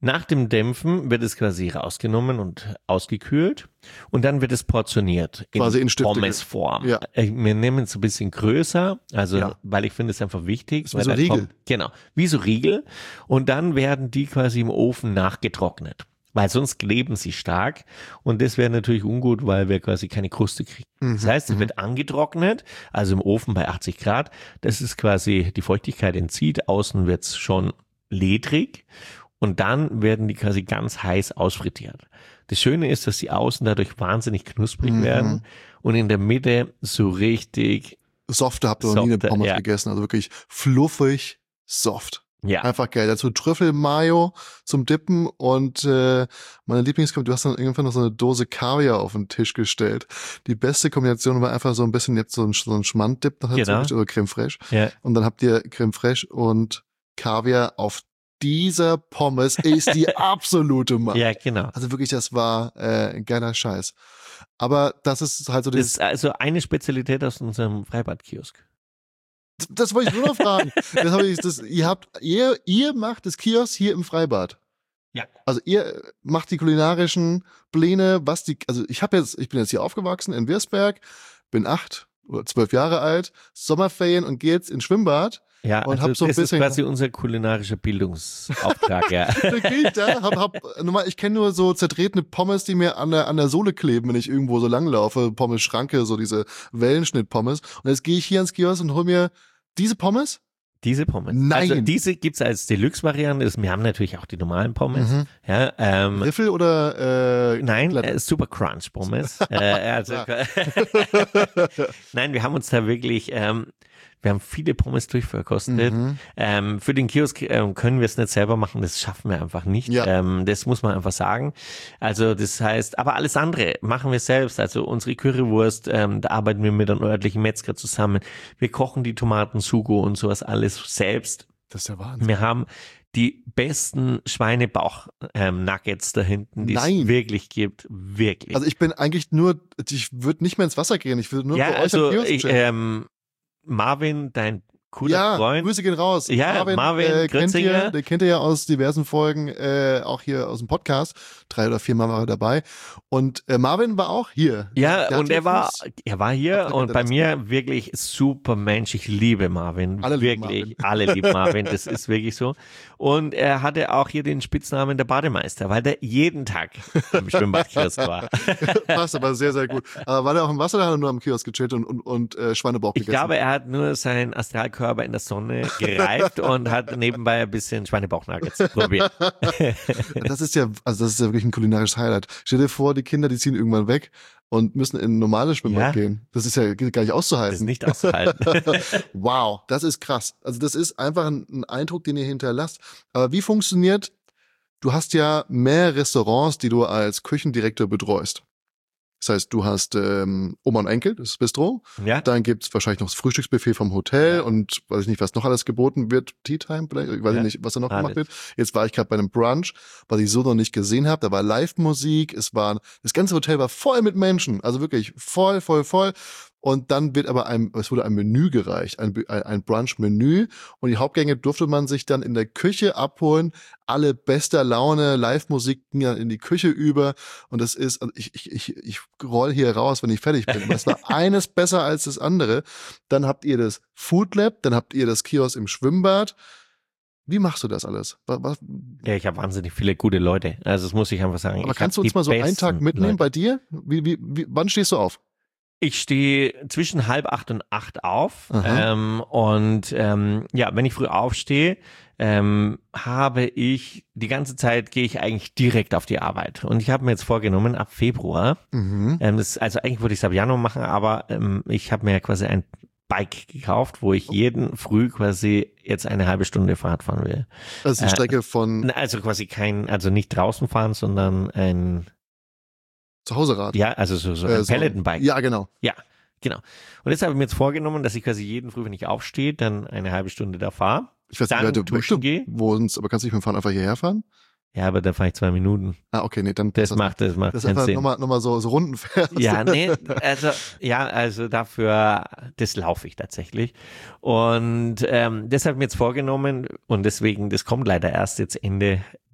Nach dem Dämpfen wird es quasi rausgenommen und ausgekühlt und dann wird es portioniert Quasi in Stifte. Pommesform. Ja. Wir nehmen es ein bisschen größer, also Ja. weil ich finde es einfach wichtig. Ist wie weil so da Riegel. Genau, wie so Riegel und dann werden die quasi im Ofen nachgetrocknet. Weil sonst kleben sie stark und das wäre natürlich ungut, weil wir quasi keine Kruste kriegen. Das heißt, es wird angetrocknet, also im Ofen bei 80 Grad. Das ist quasi die Feuchtigkeit entzieht. Außen wird es schon ledrig und dann werden die quasi ganz heiß ausfrittiert. Das Schöne ist, dass die Außen dadurch wahnsinnig knusprig werden und in der Mitte so richtig, Softe habt ihr noch nie eine Softe, Pommes ja. gegessen, also wirklich fluffig, soft. ja, Einfach geil. Dazu Trüffel-Mayo zum Dippen und meine Lieblingskombi, du hast dann irgendwann noch so eine Dose Kaviar auf den Tisch gestellt. Die beste Kombination war einfach so ein bisschen, jetzt so ein Schmand-Dip noch dazu, Genau. oder Creme Fraiche. ja. Und dann habt ihr Creme Fraiche und Kaviar auf dieser Pommes ist die absolute Macht. Ja, genau. Also wirklich, das war ein geiler Scheiß. Aber das ist halt so Das dieses, ist also eine Spezialität aus unserem Freibadkiosk. das wollte ich nur noch fragen. Ihr macht das Kiosk hier im Freibad. Ja. Also ihr macht die kulinarischen Pläne, ich bin jetzt hier aufgewachsen in Wirsberg, bin 8 oder 12 Jahre alt, Sommerferien und gehe jetzt ins Schwimmbad. Ja, Und also hab so ein das bisschen- ist quasi unser kulinarischer Bildungsauftrag, ja. Da gehe ich da, ich kenne nur so zertretene Pommes, die mir an der Sohle kleben, wenn ich irgendwo so langlaufe, Pommes-Schranke, so diese Wellenschnitt-Pommes. Und jetzt gehe ich hier ans Kiosk und hol mir diese Pommes. Diese Pommes. Nein. Also diese gibt's als Deluxe-Variante. Wir haben natürlich auch die normalen Pommes. Mhm. Ja, Riffel oder nein, Glatte? Super Crunch Pommes. Nein, wir haben uns da wirklich, wir haben viele Pommes durchverkostet. Für den Kiosk können wir es nicht selber machen, das schaffen wir einfach nicht. Ja. Das muss man einfach sagen. Also das heißt, aber alles andere machen wir selbst. Also unsere Currywurst, da arbeiten wir mit einem örtlichen Metzger zusammen. Wir kochen die Tomaten, Sugo und sowas alles selbst. Das ist der Wahnsinn. Wir haben die besten Schweinebauch-Nuggets da hinten, die Nein. es wirklich gibt. Wirklich. Also ich würde nicht mehr ins Wasser gehen, ich würde nur ja, bei euch also am Kiosk ich, chillen. Marvin, dein cooler Ja, Freund. Grüße gehen raus. Ja, Marvin kennt Grünzinger. den kennt ihr ja aus diversen Folgen, auch hier aus dem Podcast. 3 oder 4 Mal war er dabei. Und Marvin war auch hier. Ja, Der und hat er war Fuß- hier Auf und der bei Liste. mir wirklich super Mensch. Ich liebe Marvin. Alle lieben wirklich. Alle lieben Marvin. Das ist wirklich so. Und er hatte auch hier den Spitznamen der Bademeister, weil der jeden Tag im Schwimmbadkiosk war. Passt aber sehr, sehr gut. Aber war der auch im Wasser oder hat er nur am Kiosk gechillt und Schweinebauch Ich gegessen? glaube, er hat nur seinen Astralkörper in der Sonne gereift und hat nebenbei ein bisschen Schweinebauchnuggets probiert. Das ist ja wirklich ein kulinarisches Highlight. Stell dir vor, die Kinder, die ziehen irgendwann weg und müssen in ein normales Schwimmbad Ja. gehen. Das ist ja gar nicht Das ist auszuhalten. nicht auszuhalten. Wow, das ist krass. Also das ist einfach ein Eindruck, den ihr hinterlasst. Aber wie funktioniert, du hast ja mehr Restaurants, die du als Küchendirektor betreust. Das heißt, du hast Oma und Enkel, das ist Bistro. Ja. Dann gibt's wahrscheinlich noch das Frühstücksbuffet vom Hotel und weiß ich nicht, was noch alles geboten wird. Tea Time vielleicht, ich weiß Ja. nicht, was da noch Alles. gemacht wird. Jetzt war ich gerade bei einem Brunch, was ich so noch nicht gesehen habe. Da war Live-Musik, das ganze Hotel war voll mit Menschen, also wirklich voll. Und dann wird aber es wurde ein Menü gereicht, ein Brunch-Menü. Und die Hauptgänge durfte man sich dann in der Küche abholen. Alle bester Laune, Live-Musik ging dann in die Küche über. Und das ist, also ich roll hier raus, wenn ich fertig bin. Das war eines besser als das andere. Dann habt ihr das Food Lab, dann habt ihr das Kiosk im Schwimmbad. Wie machst du das alles? Ja, ich habe wahnsinnig viele gute Leute. Also das muss ich einfach sagen. Aber Ich kannst du hab uns die mal so einen besten Tag mitnehmen Leute. bei dir? Wann stehst du auf? Ich stehe zwischen 7:30 und 8 auf. Aha. Wenn ich früh aufstehe, habe ich die ganze Zeit gehe ich eigentlich direkt auf die Arbeit. Und ich habe mir jetzt vorgenommen, ab Februar, also eigentlich wollte ich es ab Januar machen, aber ich habe mir quasi ein Bike gekauft, wo ich jeden früh quasi jetzt eine halbe Stunde Fahrt fahren will. Das ist die Strecke von Also quasi also nicht draußen fahren, sondern ein, Zuhause-Rad. ja, also so ein Peloton-Bike. Ja, genau. Ja, genau. Und jetzt habe ich mir jetzt vorgenommen, dass ich quasi jeden früh, wenn ich aufstehe, dann eine halbe Stunde da fahre. Ich weiß Dann nicht, wer du duschen gehe. wohnst, aber kannst du nicht mit dem Fahren einfach hierher fahren? Ja, aber da fahre ich 2 Minuten. Ah, okay, nee, dann Das macht das keinen einfach Sinn. nochmal so Runden fährst. Ja, nee, also dafür, das laufe ich tatsächlich. Und das habe ich mir jetzt vorgenommen und deswegen, das kommt leider erst jetzt Ende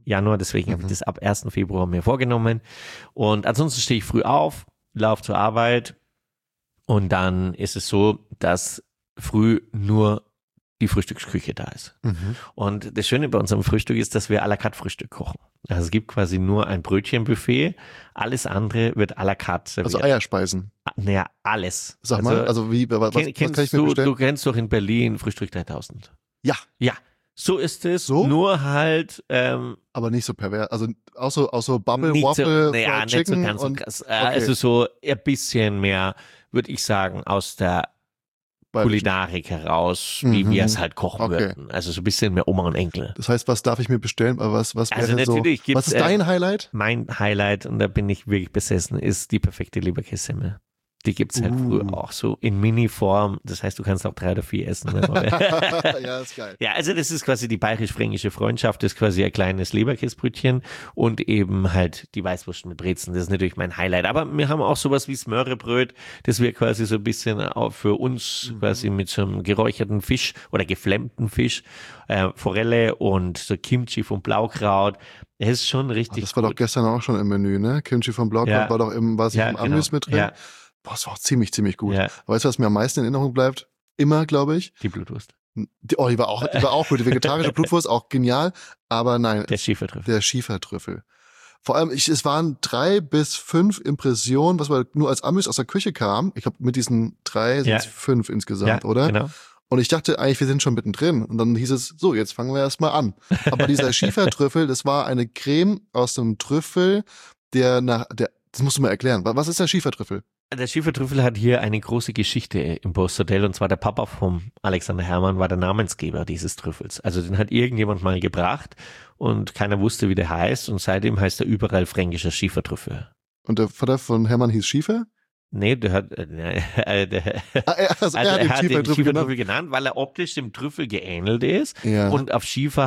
Januar, deswegen habe ich das ab 1. Februar mir vorgenommen. Und ansonsten stehe ich früh auf, laufe zur Arbeit und dann ist es so, dass früh nur die Frühstücksküche da ist. Und das Schöne bei unserem Frühstück ist, dass wir à la carte Frühstück kochen. Also es gibt quasi nur ein Brötchenbuffet, alles andere wird à la carte serviert. Also Eierspeisen. Naja, alles. Sag mal, was kann ich mir bestellen? Du kennst doch in Berlin Frühstück 3000. Ja. Ja, so ist es, So? nur halt Aber nicht so pervers. Also auch so Bubble, nicht Waffle, so, naja, Fried nicht so Chicken ganz so und krass. okay. Also so ein bisschen mehr, würde ich sagen, aus der Kulinarik heraus, wie wir es halt kochen würden. Also so ein bisschen mehr Oma und Enkel. Das heißt, was darf ich mir bestellen? Aber was Also wäre natürlich so? gibt's, Was ist dein Highlight? Mein Highlight, und da bin ich wirklich besessen, ist die perfekte Leberkässemmel. Die gibt's halt früher auch so in Mini-Form. Das heißt, du kannst auch 3 oder 4 essen. Ja, ist geil. Ja, also das ist quasi die bayerisch-fränkische Freundschaft. Das ist quasi ein kleines Leberkäsbrötchen und eben halt die Weißwurst mit Brezen. Das ist natürlich mein Highlight. Aber wir haben auch sowas wie Smörrebröt. Das wir quasi so ein bisschen auch für uns quasi mit so einem geräucherten Fisch oder geflammten Fisch, Forelle und so Kimchi vom Blaukraut. Es ist schon richtig Das war gut. doch gestern auch schon im Menü, ne? Kimchi vom Blaukraut war doch im Amüs mit drin. Ja. Boah, das war auch ziemlich gut. Ja. Weißt du, was mir am meisten in Erinnerung bleibt? Immer, glaube ich. Die Blutwurst. Die war auch gut. Die vegetarische Blutwurst, auch genial. Aber nein. Der Schiefertrüffel. Der Schiefertrüffel. Vor allem, es waren 3 bis 5 Impressionen, was nur als Amüs aus der Küche kam. Ich glaube, mit diesen 3 sind es 5 insgesamt, oder? Genau. Und ich dachte eigentlich, wir sind schon mittendrin. Und dann hieß es, so, jetzt fangen wir erstmal an. Aber dieser Schiefertrüffel, das war eine Creme aus einem Trüffel, das musst du mal erklären. Was ist der Schiefertrüffel? Der Schiefertrüffel hat hier eine große Geschichte im Posthotel, und zwar der Papa vom Alexander Herrmann war der Namensgeber dieses Trüffels. Also den hat irgendjemand mal gebracht und keiner wusste, wie der heißt, und seitdem heißt er überall fränkischer Schiefertrüffel. Und der Vater von Hermann hieß Schiefer? Nee, der hat er den Schiefertrüffel genannt, weil er optisch dem Trüffel geähnelt ist und auf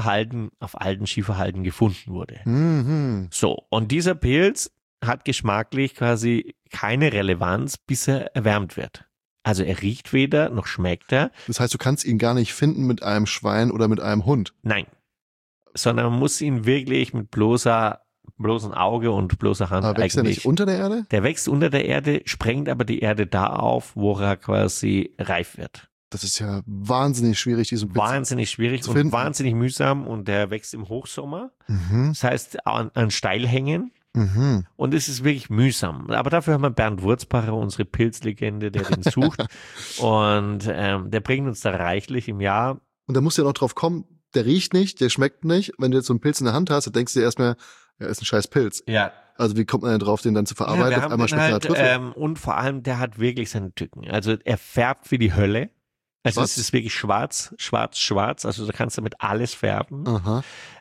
alten Schieferhalden gefunden wurde. So, und dieser Pilz hat geschmacklich quasi keine Relevanz, bis er erwärmt wird. Also er riecht weder, noch schmeckt er. Das heißt, du kannst ihn gar nicht finden mit einem Schwein oder mit einem Hund? Nein, sondern man muss ihn wirklich mit bloßem Auge und bloßer Hand Aber wächst er nicht unter der Erde? Der wächst unter der Erde, sprengt aber die Erde da auf, wo er quasi reif wird. Das ist ja wahnsinnig schwierig, diesen Pilz wahnsinnig schwierig zu und finden. Wahnsinnig mühsam, und der wächst im Hochsommer. Das heißt an Steilhängen. Und es ist wirklich mühsam. Aber dafür haben wir Bernd Wurzbacher, unsere Pilzlegende, der den sucht. Und der bringt uns da reichlich im Jahr. Und da musst du ja noch drauf kommen, der riecht nicht, der schmeckt nicht. Wenn du jetzt so einen Pilz in der Hand hast, dann denkst du dir erstmal, ja, ist ein scheiß Pilz. Ja. Also wie kommt man denn drauf, den dann zu verarbeiten? Ja, wir haben Einmal den schmeckt halt, und vor allem, der hat wirklich seine Tücken. Also er färbt wie die Hölle. Also es ist wirklich schwarz. Also da kannst du damit alles färben. Aha.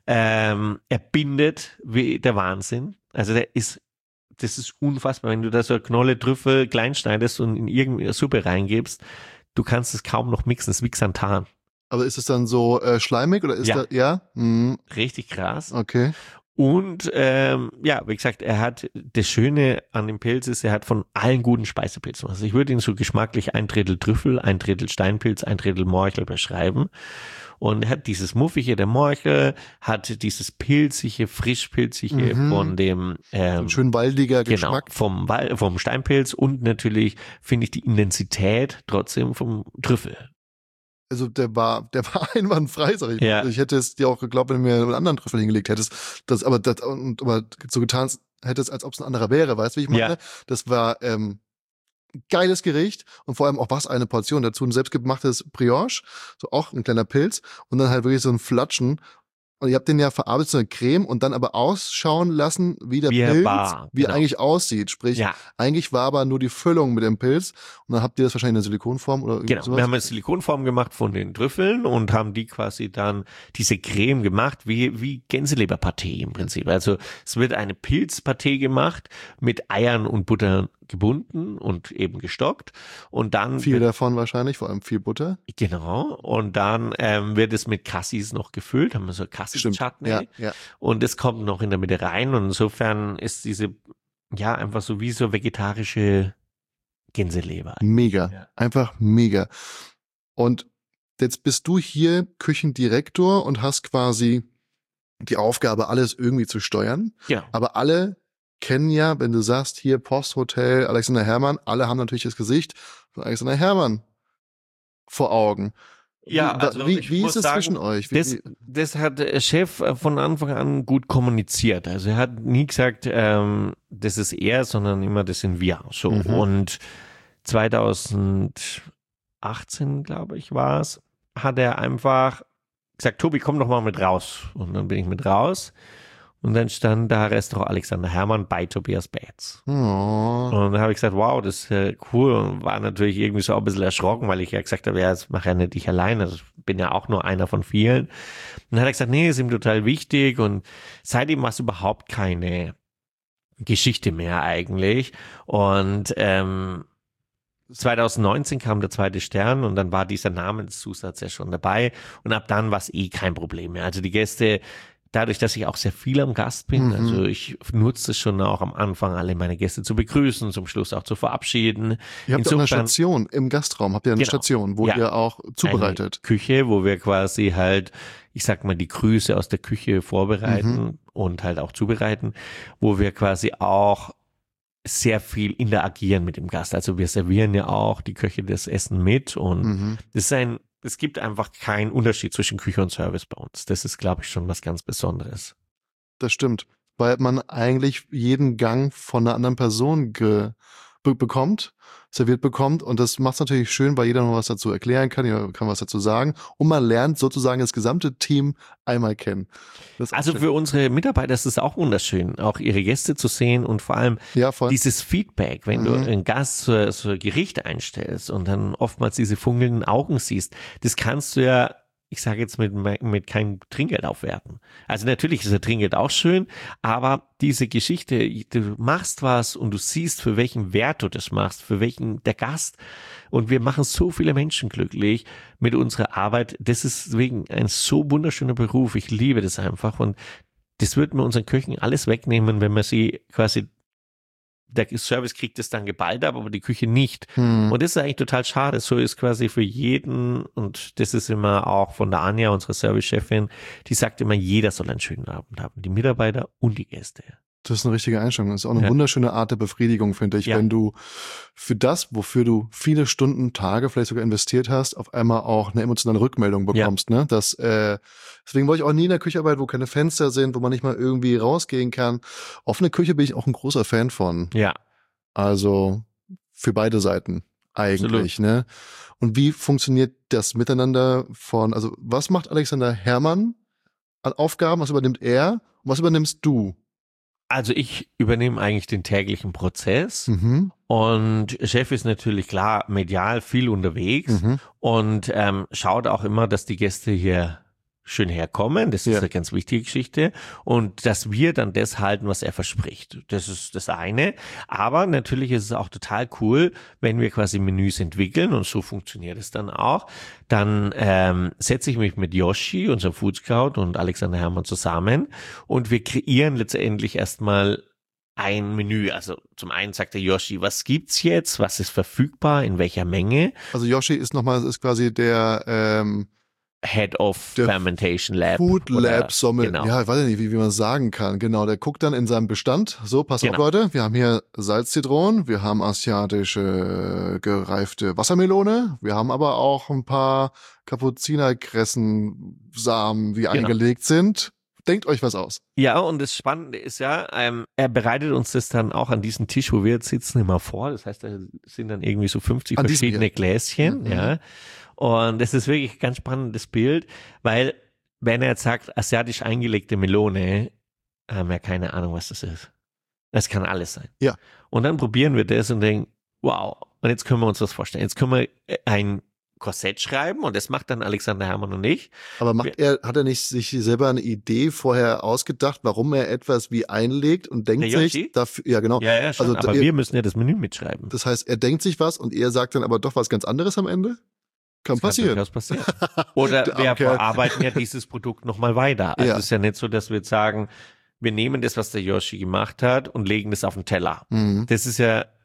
Er bindet wie der Wahnsinn. Also das ist unfassbar, wenn du da so eine Knolle Trüffel klein schneidest und in irgendeine Suppe reingibst, du kannst es kaum noch mixen, das ist wie Xanthan. Aber ist es dann so schleimig oder ist Ja. da, Richtig krass. Okay. Und wie gesagt, er hat, das Schöne an dem Pilz ist, er hat von allen guten Speisepilzen. Also ich würde ihn so geschmacklich 1/3 Trüffel, 1/3 Steinpilz, 1/3 Morchel beschreiben. Und er hat dieses Muffige, der Morchel, hat dieses Pilzige, Frischpilzige von dem ein schön waldiger Geschmack. Vom Steinpilz, und natürlich finde ich die Intensität trotzdem vom Trüffel. Also der war einwandfrei, sag ich mal. Ja. Ich hätte es dir auch geglaubt, wenn du mir einen anderen Trüffel hingelegt hättest. Aber so getan hättest, als ob es ein anderer wäre, weißt du, wie ich meine? Ja. Das war geiles Gericht und vor allem auch was eine Portion. Dazu ein selbstgemachtes Brioche, so auch ein kleiner Pilz und dann halt wirklich so ein Flatschen. Und ihr habt den ja verarbeitet, so eine Creme, und dann aber ausschauen lassen, wie der Pilz, er eigentlich aussieht. Sprich, eigentlich war aber nur die Füllung mit dem Pilz, und dann habt ihr das wahrscheinlich in der Silikonform oder irgendwie sowas? Wir haben eine Silikonform gemacht von den Trüffeln und haben die quasi dann diese Creme gemacht, wie Gänseleberpaté im Prinzip. Also es wird eine Pilzpaté gemacht, mit Eiern und Butter gebunden und eben gestockt, und dann viel davon wahrscheinlich, vor allem viel Butter. Genau, und dann wird es mit Cassis noch gefüllt, haben wir so Cassis-Chutney, und es kommt noch in der Mitte rein, und insofern ist diese, einfach so wie so vegetarische Gänseleber. Mega, einfach mega. Und jetzt bist du hier Küchendirektor und hast quasi die Aufgabe, alles irgendwie zu steuern. Ja. Aber alle kennen ja, wenn du sagst, hier Posthotel Alexander Herrmann, alle haben natürlich das Gesicht von Alexander Herrmann vor Augen. Ja, also ich wie muss ist es sagen, zwischen euch? das hat der Chef von Anfang an gut kommuniziert. Also er hat nie gesagt, das ist er, sondern immer, das sind wir. So. Und 2018, glaube ich, war es, hat er einfach gesagt, Tobi, komm doch mal mit raus. Und dann bin ich mit raus. Und dann stand da Restaurant Alexander Herrmann bei Tobias Bates. Oh. Und dann habe ich gesagt, wow, das ist ja cool. Und war natürlich irgendwie so ein bisschen erschrocken, weil ich ja gesagt habe, ja, das mache ja nicht ich alleine. Also ich bin ja auch nur einer von vielen. Und dann hat er gesagt, nee, ist ihm total wichtig. Und seitdem war es überhaupt keine Geschichte mehr eigentlich. Und 2019 kam der zweite Stern und dann war dieser Namenszusatz ja schon dabei. Und ab dann war es kein Problem mehr. Also die Gäste, dadurch, dass ich auch sehr viel am Gast bin, also ich nutze es schon auch am Anfang, alle meine Gäste zu begrüßen, zum Schluss auch zu verabschieden. Ihr habt ja eine Station im Gastraum, habt ihr eine Station, wo ihr auch zubereitet. Eine Küche, wo wir quasi halt, ich sag mal, die Grüße aus der Küche vorbereiten und halt auch zubereiten, wo wir quasi auch sehr viel interagieren mit dem Gast. Also wir servieren ja auch die Köche das Essen mit und es gibt einfach keinen Unterschied zwischen Küche und Service bei uns. Das ist, glaube ich, schon was ganz Besonderes. Das stimmt, weil man eigentlich jeden Gang von einer anderen Person serviert bekommt und das macht es natürlich schön, weil jeder noch was dazu erklären kann, jeder kann was dazu sagen und man lernt sozusagen das gesamte Team einmal kennen. Also für unsere Mitarbeiter ist es auch wunderschön, auch ihre Gäste zu sehen und vor allem dieses Feedback, wenn du einen Gast zur Gericht einstellst und dann oftmals diese funkelnden Augen siehst, das kannst du ja, ich sage jetzt mit keinem Trinkgeld aufwerten. Also natürlich ist der Trinkgeld auch schön, aber diese Geschichte, du machst was und du siehst, für welchen Wert du das machst, für welchen der Gast. Und wir machen so viele Menschen glücklich mit unserer Arbeit. Das ist deswegen ein so wunderschöner Beruf. Ich liebe das einfach. Und das würden wir unseren Köchen alles wegnehmen, wenn wir sie quasi, der Service kriegt es dann geballt ab, aber die Küche nicht. Und das ist eigentlich total schade. So ist quasi für jeden, und das ist immer auch von der Anja, unsere Servicechefin, die sagt immer, jeder soll einen schönen Abend haben. Die Mitarbeiter und die Gäste. Das ist eine richtige Einstellung. Das ist auch eine wunderschöne Art der Befriedigung, finde ich, wenn du für das, wofür du viele Stunden, Tage vielleicht sogar investiert hast, auf einmal auch eine emotionale Rückmeldung bekommst. Ne? Deswegen wollte ich auch nie in der Küche arbeiten, wo keine Fenster sind, wo man nicht mal irgendwie rausgehen kann. Offene Küche bin ich auch ein großer Fan von. Ja. Also für beide Seiten eigentlich. Ne? Und wie funktioniert das Miteinander also was macht Alexander Herrmann an Aufgaben, was übernimmt er und was übernimmst du? Also ich übernehme eigentlich den täglichen Prozess und Chef ist natürlich klar medial viel unterwegs und schaut auch immer, dass die Gäste hier schön herkommen. Das ist eine ganz wichtige Geschichte. Und dass wir dann das halten, was er verspricht. Das ist das eine. Aber natürlich ist es auch total cool, wenn wir quasi Menüs entwickeln und so funktioniert es dann auch. Dann setze ich mich mit Yoshi, unserem Food Scout und Alexander Herrmann zusammen und wir kreieren letztendlich erstmal ein Menü. Also zum einen sagt der Yoshi, was gibt's jetzt? Was ist verfügbar? In welcher Menge? Also Yoshi ist quasi der Head of Fermentation Lab. Food Lab Sommelier. Genau. Ja, ich weiß nicht, wie man es sagen kann. Genau, der guckt dann in seinem Bestand. So, pass auf, Leute. Wir haben hier Salzzitronen, wir haben asiatische gereifte Wassermelone, wir haben aber auch ein paar Kapuzinerkressensamen, die eingelegt sind. Denkt euch was aus. Ja, und das Spannende ist ja, er bereitet uns das dann auch an diesen Tisch, wo wir jetzt sitzen, immer vor. Das heißt, da sind dann irgendwie so 50 verschiedene Gläschen, ja. Und das ist wirklich ein ganz spannendes Bild, weil wenn er jetzt sagt, asiatisch eingelegte Melone, haben wir keine Ahnung, was das ist. Das kann alles sein. Ja. Und dann probieren wir das und denken, wow, und jetzt können wir uns das vorstellen. Jetzt können wir ein Korsett schreiben und das macht dann Alexander Herrmann und ich. Aber hat er nicht sich selber eine Idee vorher ausgedacht, warum er etwas wie einlegt und denkt sich dafür, ja genau. Ja, schon, also, aber wir müssen ja das Menü mitschreiben. Das heißt, er denkt sich was und er sagt dann aber doch was ganz anderes am Ende? Kann passieren. Oder wir verarbeiten ja dieses Produkt nochmal weiter. Also es ist ja nicht so, dass wir jetzt sagen, wir nehmen das, was der Yoshi gemacht hat und legen das auf den Teller. Das ist ja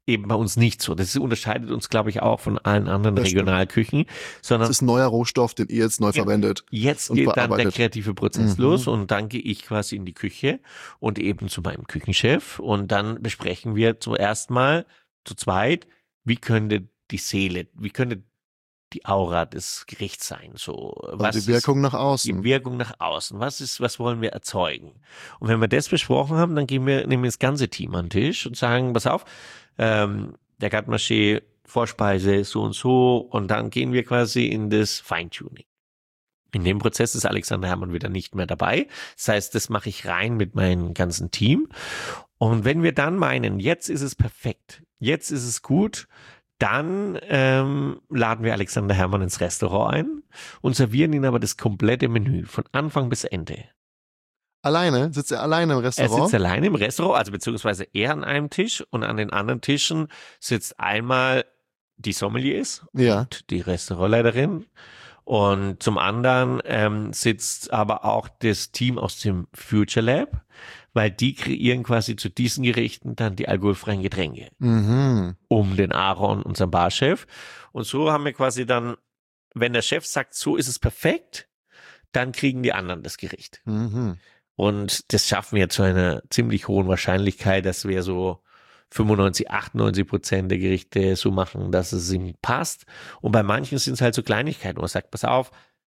eben bei uns nicht so. Das unterscheidet uns, glaube ich, auch von allen anderen Das stimmt. Regionalküchen, sondern Das ist ein neuer Rohstoff, den ihr jetzt neu verwendet. jetzt und geht dann der bearbeitet. kreative Prozess los und dann gehe ich quasi in die Küche und eben zu meinem Küchenchef und dann besprechen wir zuerst mal zu zweit, wie könnte die Seele, wie könnte die Aura des Gerichts sein, so. Also die Wirkung nach Die außen. Wirkung nach außen. Was wollen wir erzeugen? Und wenn wir das besprochen haben, dann nehmen wir das ganze Team an den Tisch und sagen, pass auf, der Garde-Manger, Vorspeise, so und so, und dann gehen wir quasi in das Feintuning. In dem Prozess ist Alexander Herrmann wieder nicht mehr dabei. Das heißt, das mache ich rein mit meinem ganzen Team. Und wenn wir dann meinen, jetzt ist es perfekt, jetzt ist es gut, dann laden wir Alexander Herrmann ins Restaurant ein und servieren ihn aber das komplette Menü von Anfang bis Ende. Alleine? Sitzt er alleine im Er Restaurant? sitzt alleine im Restaurant, also beziehungsweise er an einem Tisch und an den anderen Tischen sitzt einmal die Sommeliers Ja. und die Restaurantleiterin und zum anderen sitzt aber auch das Team aus dem Future Lab, weil die kreieren quasi zu diesen Gerichten dann die alkoholfreien Getränke um den Aaron, unseren Barchef. Und so haben wir quasi dann, wenn der Chef sagt, so ist es perfekt, dann kriegen die anderen das Gericht. Und das schaffen wir zu einer ziemlich hohen Wahrscheinlichkeit, dass wir so 95-98% der Gerichte so machen, dass es ihm passt. Und bei manchen sind es halt so Kleinigkeiten, wo man sagt, pass auf,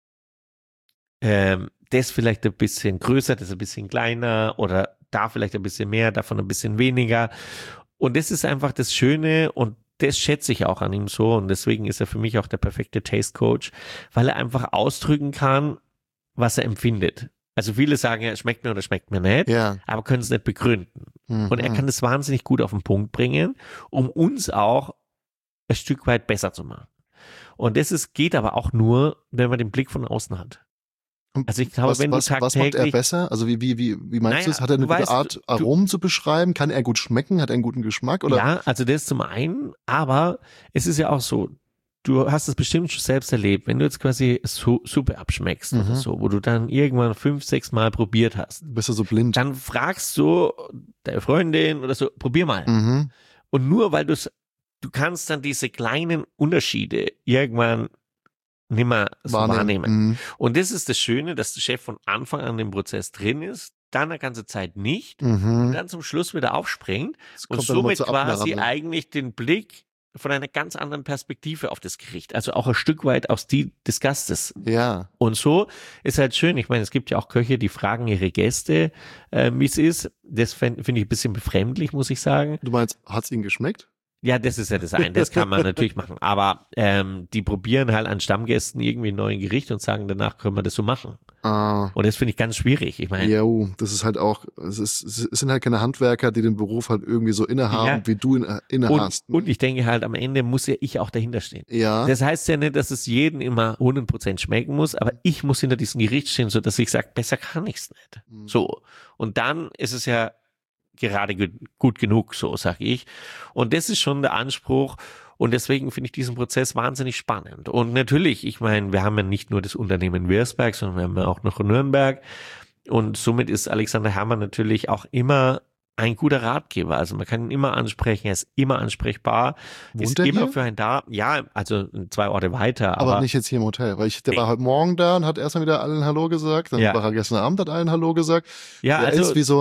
das vielleicht ein bisschen größer, das ein bisschen kleiner oder da vielleicht ein bisschen mehr, davon ein bisschen weniger. Und das ist einfach das Schöne und das schätze ich auch an ihm so und deswegen ist er für mich auch der perfekte Taste Coach, weil er einfach ausdrücken kann, was er empfindet. Also viele sagen ja, es schmeckt mir oder schmeckt mir nicht, Ja. aber können es nicht begründen. Und er kann das wahnsinnig gut auf den Punkt bringen, um uns auch ein Stück weit besser zu machen. Und geht aber auch nur, wenn man den Blick von außen hat. Also ich glaube, wenn du was macht er tagtäglich, besser? Also wie meinst Naja, du es? Hat er eine du gute weißt, Art, Aromen zu beschreiben? Kann er gut schmecken? Hat er einen guten Geschmack? Oder? ja, also das zum einen, aber es ist ja auch so, du hast es bestimmt schon selbst erlebt, wenn du jetzt quasi Suppe abschmeckst oder so, wo du dann irgendwann 5-6 Mal probiert hast, Bist du so blind? dann fragst du deine Freundin oder so, probier mal. Und nur weil du kannst dann diese kleinen Unterschiede irgendwann nimmer so wahrnehmen. Und das ist das Schöne, dass der Chef von Anfang an im Prozess drin ist, dann eine ganze Zeit nicht und dann zum Schluss wieder aufspringt und kommt dann immer somit zur quasi Abnahme. eigentlich den Blick von einer ganz anderen Perspektive auf das Gericht, also auch ein Stück weit aus die des Gastes. Ja. Und so ist halt schön. Ich meine, es gibt ja auch Köche, die fragen ihre Gäste, wie es ist. Das finde ich ein bisschen befremdlich, muss ich sagen. Du meinst, hat's Ihnen geschmeckt? Ja, das ist ja das eine, das kann man natürlich machen. Aber die probieren halt an Stammgästen irgendwie ein neues Gericht und sagen, danach können wir das so machen. Und das finde ich ganz schwierig. Ich meine, Ja, das ist halt auch, es sind halt keine Handwerker, die den Beruf halt irgendwie so innehaben, Ja. wie du ihn inne hast. und ich denke halt, am Ende muss ja ich auch dahinter stehen. Ja. Das heißt ja nicht, dass es jeden immer 100% schmecken muss, aber ich muss hinter diesem Gericht stehen, so dass ich sage, besser kann ich's nicht. So. Und dann ist es ja gerade gut genug, so sage ich. Und das ist schon der Anspruch. Und deswegen finde ich diesen Prozess wahnsinnig spannend. Und natürlich, ich meine, wir haben ja nicht nur das Unternehmen Wirsberg, sondern wir haben ja auch noch Nürnberg. Und somit ist Alexander Herrmann natürlich auch immer ein guter Ratgeber. Also man kann ihn immer ansprechen, er ist immer ansprechbar, Wohnt ist er immer hier? für einen da. Ja, also 2 Orte weiter. Aber nicht jetzt hier im Hotel, weil der war heute Morgen da und hat erstmal wieder allen Hallo gesagt, dann Ja. war er gestern Abend, hat allen Hallo gesagt. Ja, Er also, ist wie so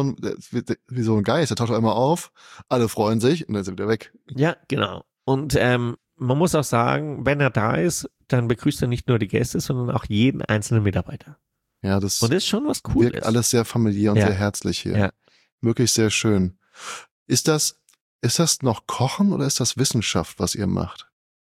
ein Geist, der taucht einmal auf, alle freuen sich und dann ist er wieder weg. ja, genau. Und man muss auch sagen, wenn er da ist, dann begrüßt er nicht nur die Gäste, sondern auch jeden einzelnen Mitarbeiter. Ja, das Und das ist schon was Cooles. wirkt alles sehr familiär und Ja. sehr herzlich hier. Ja. Wirklich sehr schön. Ist das noch Kochen oder ist das Wissenschaft, was ihr macht?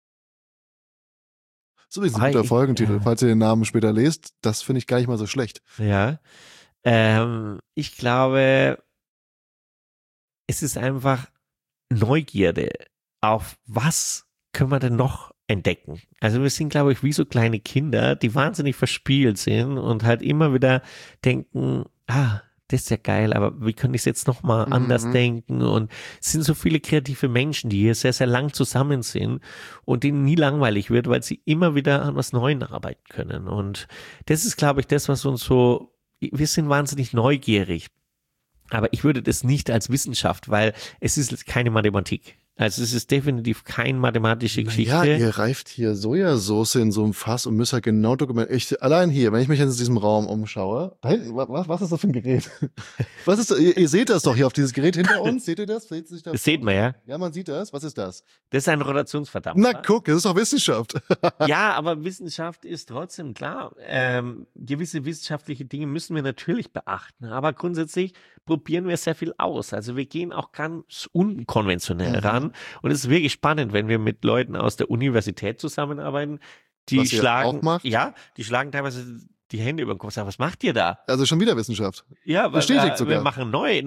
So wie ein guter Folgentitel. Falls ihr den Namen später lest, das finde ich gar nicht mal so schlecht. Ja. Ich glaube, es ist einfach Neugierde auf was können wir denn noch entdecken. Also wir sind, glaube ich, wie so kleine Kinder, die wahnsinnig verspielt sind und halt immer wieder denken, das ist ja geil, aber wie könnte ich es jetzt nochmal anders denken? Und es sind so viele kreative Menschen, die hier sehr, sehr lang zusammen sind und denen nie langweilig wird, weil sie immer wieder an was Neuem arbeiten können. Und das ist, glaube ich, das, was uns so, wir sind wahnsinnig neugierig. Aber ich würde das nicht als Wissenschaft, weil es ist keine Mathematik. Also es ist definitiv keine mathematische Geschichte. Ja, ihr reift hier Sojasauce in so einem Fass und müsst halt genau dokumentieren. Allein hier, wenn ich mich in diesem Raum umschaue, da hinten, was ist das für ein Gerät? Was ist das? Ihr seht das doch hier auf dieses Gerät hinter uns. Seht ihr das? Seht sich Das sieht man, ja. Ja, man sieht das. Was ist das? Das ist ein Rotationsverdampfer. Na guck, das ist doch Wissenschaft. Ja, aber Wissenschaft ist trotzdem klar. Gewisse wissenschaftliche Dinge müssen wir natürlich beachten. Aber grundsätzlich probieren wir sehr viel aus. Also wir gehen auch ganz unkonventionell ran. Und es ist wirklich spannend, wenn wir mit Leuten aus der Universität zusammenarbeiten, die Was ihr schlagen, auch macht? ja, die schlagen teilweise die Hände über den Kopf. Sagen, was macht ihr da? Also schon wieder Wissenschaft. Ja, weil Bestätigt wir sogar. machen neu.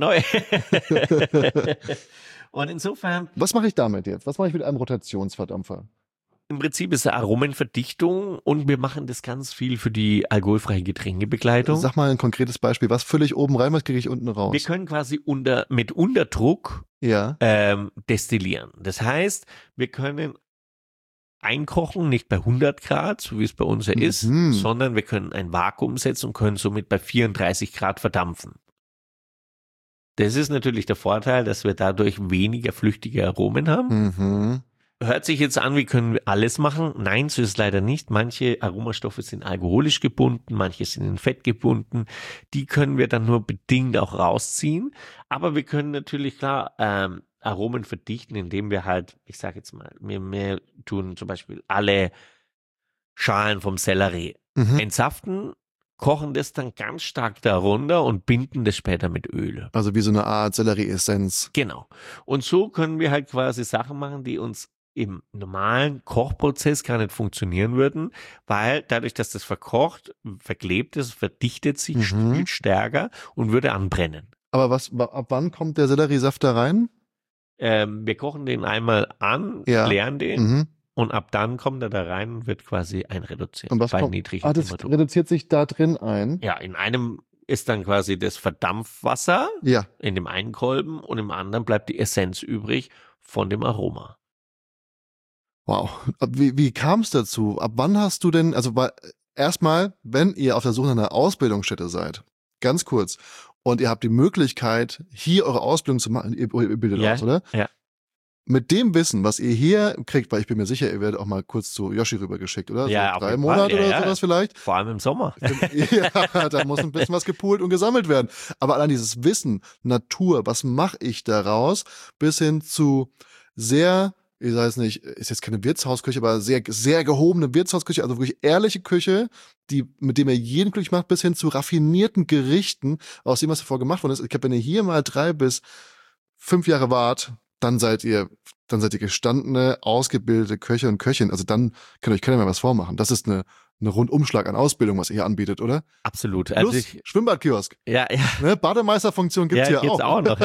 Und insofern, Was mache ich damit jetzt? Was mache ich mit einem Rotationsverdampfer? im Prinzip ist es Aromenverdichtung und wir machen das ganz viel für die alkoholfreie Getränkebegleitung. Sag mal ein konkretes Beispiel. Was fülle ich oben rein, was kriege ich unten raus? Wir können quasi mit Unterdruck Ja. destillieren. Das heißt, wir können einkochen, nicht bei 100 Grad, so wie es bei uns ja ist, sondern wir können ein Vakuum setzen und können somit bei 34 Grad verdampfen. Das ist natürlich der Vorteil, dass wir dadurch weniger flüchtige Aromen haben. Hört sich jetzt an, wie können wir alles machen? Nein, so ist es leider nicht. Manche Aromastoffe sind alkoholisch gebunden, manche sind in Fett gebunden. Die können wir dann nur bedingt auch rausziehen. Aber wir können natürlich klar Aromen verdichten, indem wir halt, ich sage jetzt mal, wir tun zum Beispiel alle Schalen vom Sellerie entsaften, kochen das dann ganz stark darunter und binden das später mit Öl. Also wie so eine Art Sellerie-Essenz. Genau. Und so können wir halt quasi Sachen machen, die uns im normalen Kochprozess gar nicht funktionieren würden, weil dadurch, dass das verkocht, verklebt ist, verdichtet sich viel stärker und würde anbrennen. Aber ab wann kommt der Selleriesaft da rein? Wir kochen den einmal an, Ja. leeren den und ab dann kommt er da rein und wird quasi einreduziert Und was bei kommt? niedrigen Das Temperaturen. reduziert sich da drin ein. Ja, in einem ist dann quasi das Verdampfwasser Ja. in dem einen Kolben und im anderen bleibt die Essenz übrig von dem Aroma. Wow. Wie kam es dazu? Ab wann hast du denn, also erstmal, wenn ihr auf der Suche nach einer Ausbildungsstätte seid, ganz kurz, und ihr habt die Möglichkeit, hier eure Ausbildung zu machen, ihr bildet aus, oder? Ja. Mit dem Wissen, was ihr hier kriegt, weil ich bin mir sicher, ihr werdet auch mal kurz zu Yoshi rübergeschickt, oder? Ja, so auf 3 jeden Monate Fall. Ja, oder ja. sowas vielleicht. Vor allem im Sommer. Ja, da muss ein bisschen was gepoolt und gesammelt werden. Aber allein dieses Wissen, Natur, was mache ich daraus, bis hin zu sehr, ich weiß nicht, ist jetzt keine Wirtshausküche, aber sehr, sehr gehobene Wirtshausküche, also wirklich ehrliche Küche, mit dem ihr jeden glücklich macht, bis hin zu raffinierten Gerichten, aus dem, was davor gemacht worden ist. Ich glaube, wenn ihr hier mal 3 bis 5 Jahre wart, dann seid ihr gestandene, ausgebildete Köche und Köchin. Also dann könnt ihr euch keiner mehr was vormachen. Das ist eine Rundumschlag an Ausbildung, was ihr hier anbietet, oder? Absolut. Plus Schwimmbadkiosk. Ja. Ne? Bademeisterfunktion gibt's hier gibt's auch. noch.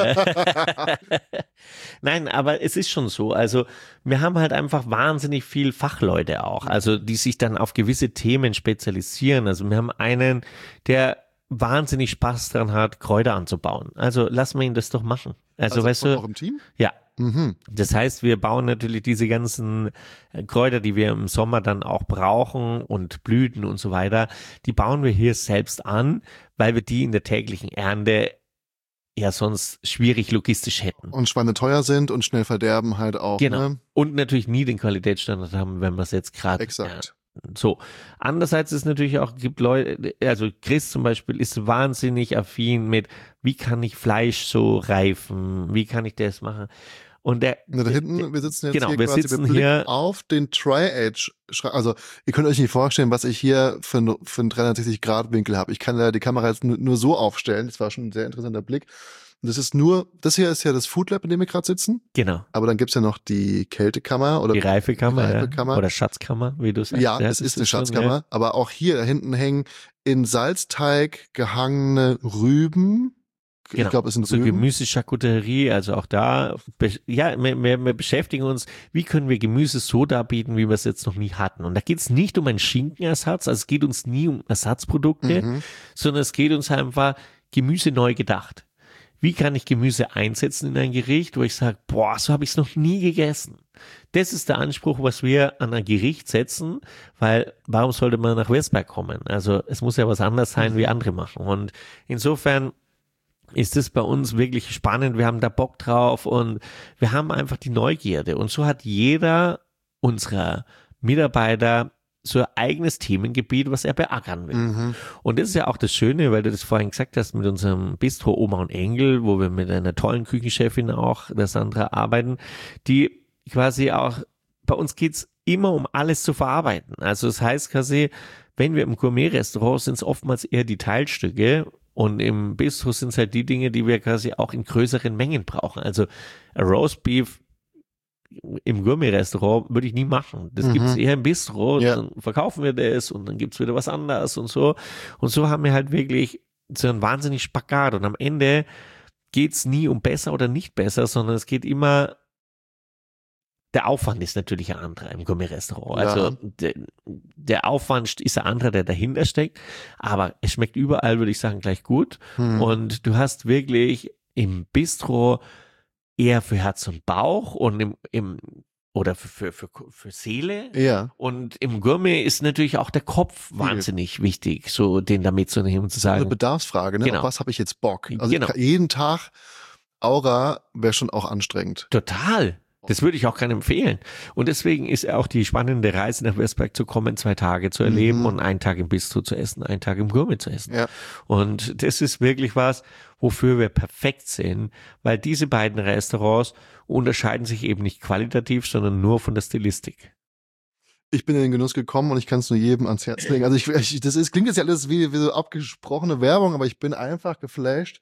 Nein, aber es ist schon so. Also wir haben halt einfach wahnsinnig viel Fachleute auch, also die sich dann auf gewisse Themen spezialisieren. Also wir haben einen, der wahnsinnig Spaß daran hat, Kräuter anzubauen. Also lassen wir ihn das doch machen. Also weißt du, auch im Team? ja. Das heißt, wir bauen natürlich diese ganzen Kräuter, die wir im Sommer dann auch brauchen und Blüten und so weiter, die bauen wir hier selbst an, weil wir die in der täglichen Ernte ja sonst schwierig logistisch hätten. Und Schweine teuer sind und schnell verderben halt auch. Genau. Ne? Und natürlich nie den Qualitätsstandard haben, wenn wir es jetzt gerade Exakt. so. Andererseits ist natürlich auch, gibt Leute, also Chris zum Beispiel ist wahnsinnig affin mit, wie kann ich Fleisch so reifen, wie kann ich das machen? Und da hinten, wir sitzen jetzt genau, hier wir quasi, sitzen wir blicken hier auf den Tri-Age, also ihr könnt euch nicht vorstellen, was ich hier für einen 360-Grad-Winkel habe. Ich kann da die Kamera jetzt nur so aufstellen, das war schon ein sehr interessanter Blick. Und das hier ist ja das Food Lab, in dem wir gerade sitzen. Genau. Aber dann gibt's ja noch die Kältekammer oder Die Reifekammer, Reifekammer. Ja. Oder Schatzkammer, wie du sagst. Ja, es ist eine Schatzkammer. Ja. Aber auch hier, da hinten hängen in Salzteig gehangene Rüben. Genau. Ich glaube, es sind so Rüben. Gemüse-Charcuterie, also auch da, ja, wir beschäftigen uns, wie können wir Gemüse so darbieten, wie wir es jetzt noch nie hatten. Und da geht es nicht um einen Schinkenersatz, also es geht uns nie um Ersatzprodukte, sondern es geht uns einfach Gemüse neu gedacht. Wie kann ich Gemüse einsetzen in ein Gericht, wo ich sage, boah, so habe ich es noch nie gegessen. Das ist der Anspruch, was wir an ein Gericht setzen, weil warum sollte man nach Westberg kommen? Also es muss ja was anderes sein, wie andere machen. Und insofern ist es bei uns wirklich spannend. Wir haben da Bock drauf und wir haben einfach die Neugierde. Und so hat jeder unserer Mitarbeiter so ein eigenes Themengebiet, was er beackern will. Und das ist ja auch das Schöne, weil du das vorhin gesagt hast, mit unserem Bistro Oma und Engel, wo wir mit einer tollen Küchenchefin auch, der Sandra, arbeiten, die quasi auch, bei uns geht's immer um alles zu verarbeiten. Also das heißt quasi, wenn wir im Gourmet-Restaurant sind es oftmals eher die Teilstücke und im Bistro sind es halt die Dinge, die wir quasi auch in größeren Mengen brauchen. Also ein Roastbeef im Gourmet-Restaurant würde ich nie machen. Das gibt es eher im Bistro, dann verkaufen wir das und dann gibt's wieder was anderes und so. Und so haben wir halt wirklich so einen wahnsinnig Spagat und am Ende geht's nie um besser oder nicht besser, sondern es geht immer, der Aufwand ist natürlich ein anderer im Gourmet-Restaurant. Ja. Also der Aufwand ist ein anderer, der dahinter steckt, aber es schmeckt überall, würde ich sagen, gleich gut. Und du hast wirklich im Bistro eher für Herz und Bauch und oder für Seele. Ja. Und im Gourmet ist natürlich auch der Kopf wahnsinnig wichtig, so den da mitzunehmen und zu Eine sagen, Bedarfsfrage, ne? Genau. Auf was habe ich jetzt Bock? Also Genau. jeden Tag Aura wäre schon auch anstrengend. total. Das würde ich auch keinem empfehlen. Und deswegen ist auch die spannende Reise nach Westberg zu kommen, 2 Tage zu erleben und einen Tag im Bistro zu essen, einen Tag im Gourmet zu essen. Ja. Und das ist wirklich was, wofür wir perfekt sind, weil diese beiden Restaurants unterscheiden sich eben nicht qualitativ, sondern nur von der Stilistik. Ich bin in den Genuss gekommen und ich kann es nur jedem ans Herz legen. Also klingt jetzt ja alles wie so abgesprochene Werbung, aber ich bin einfach geflasht.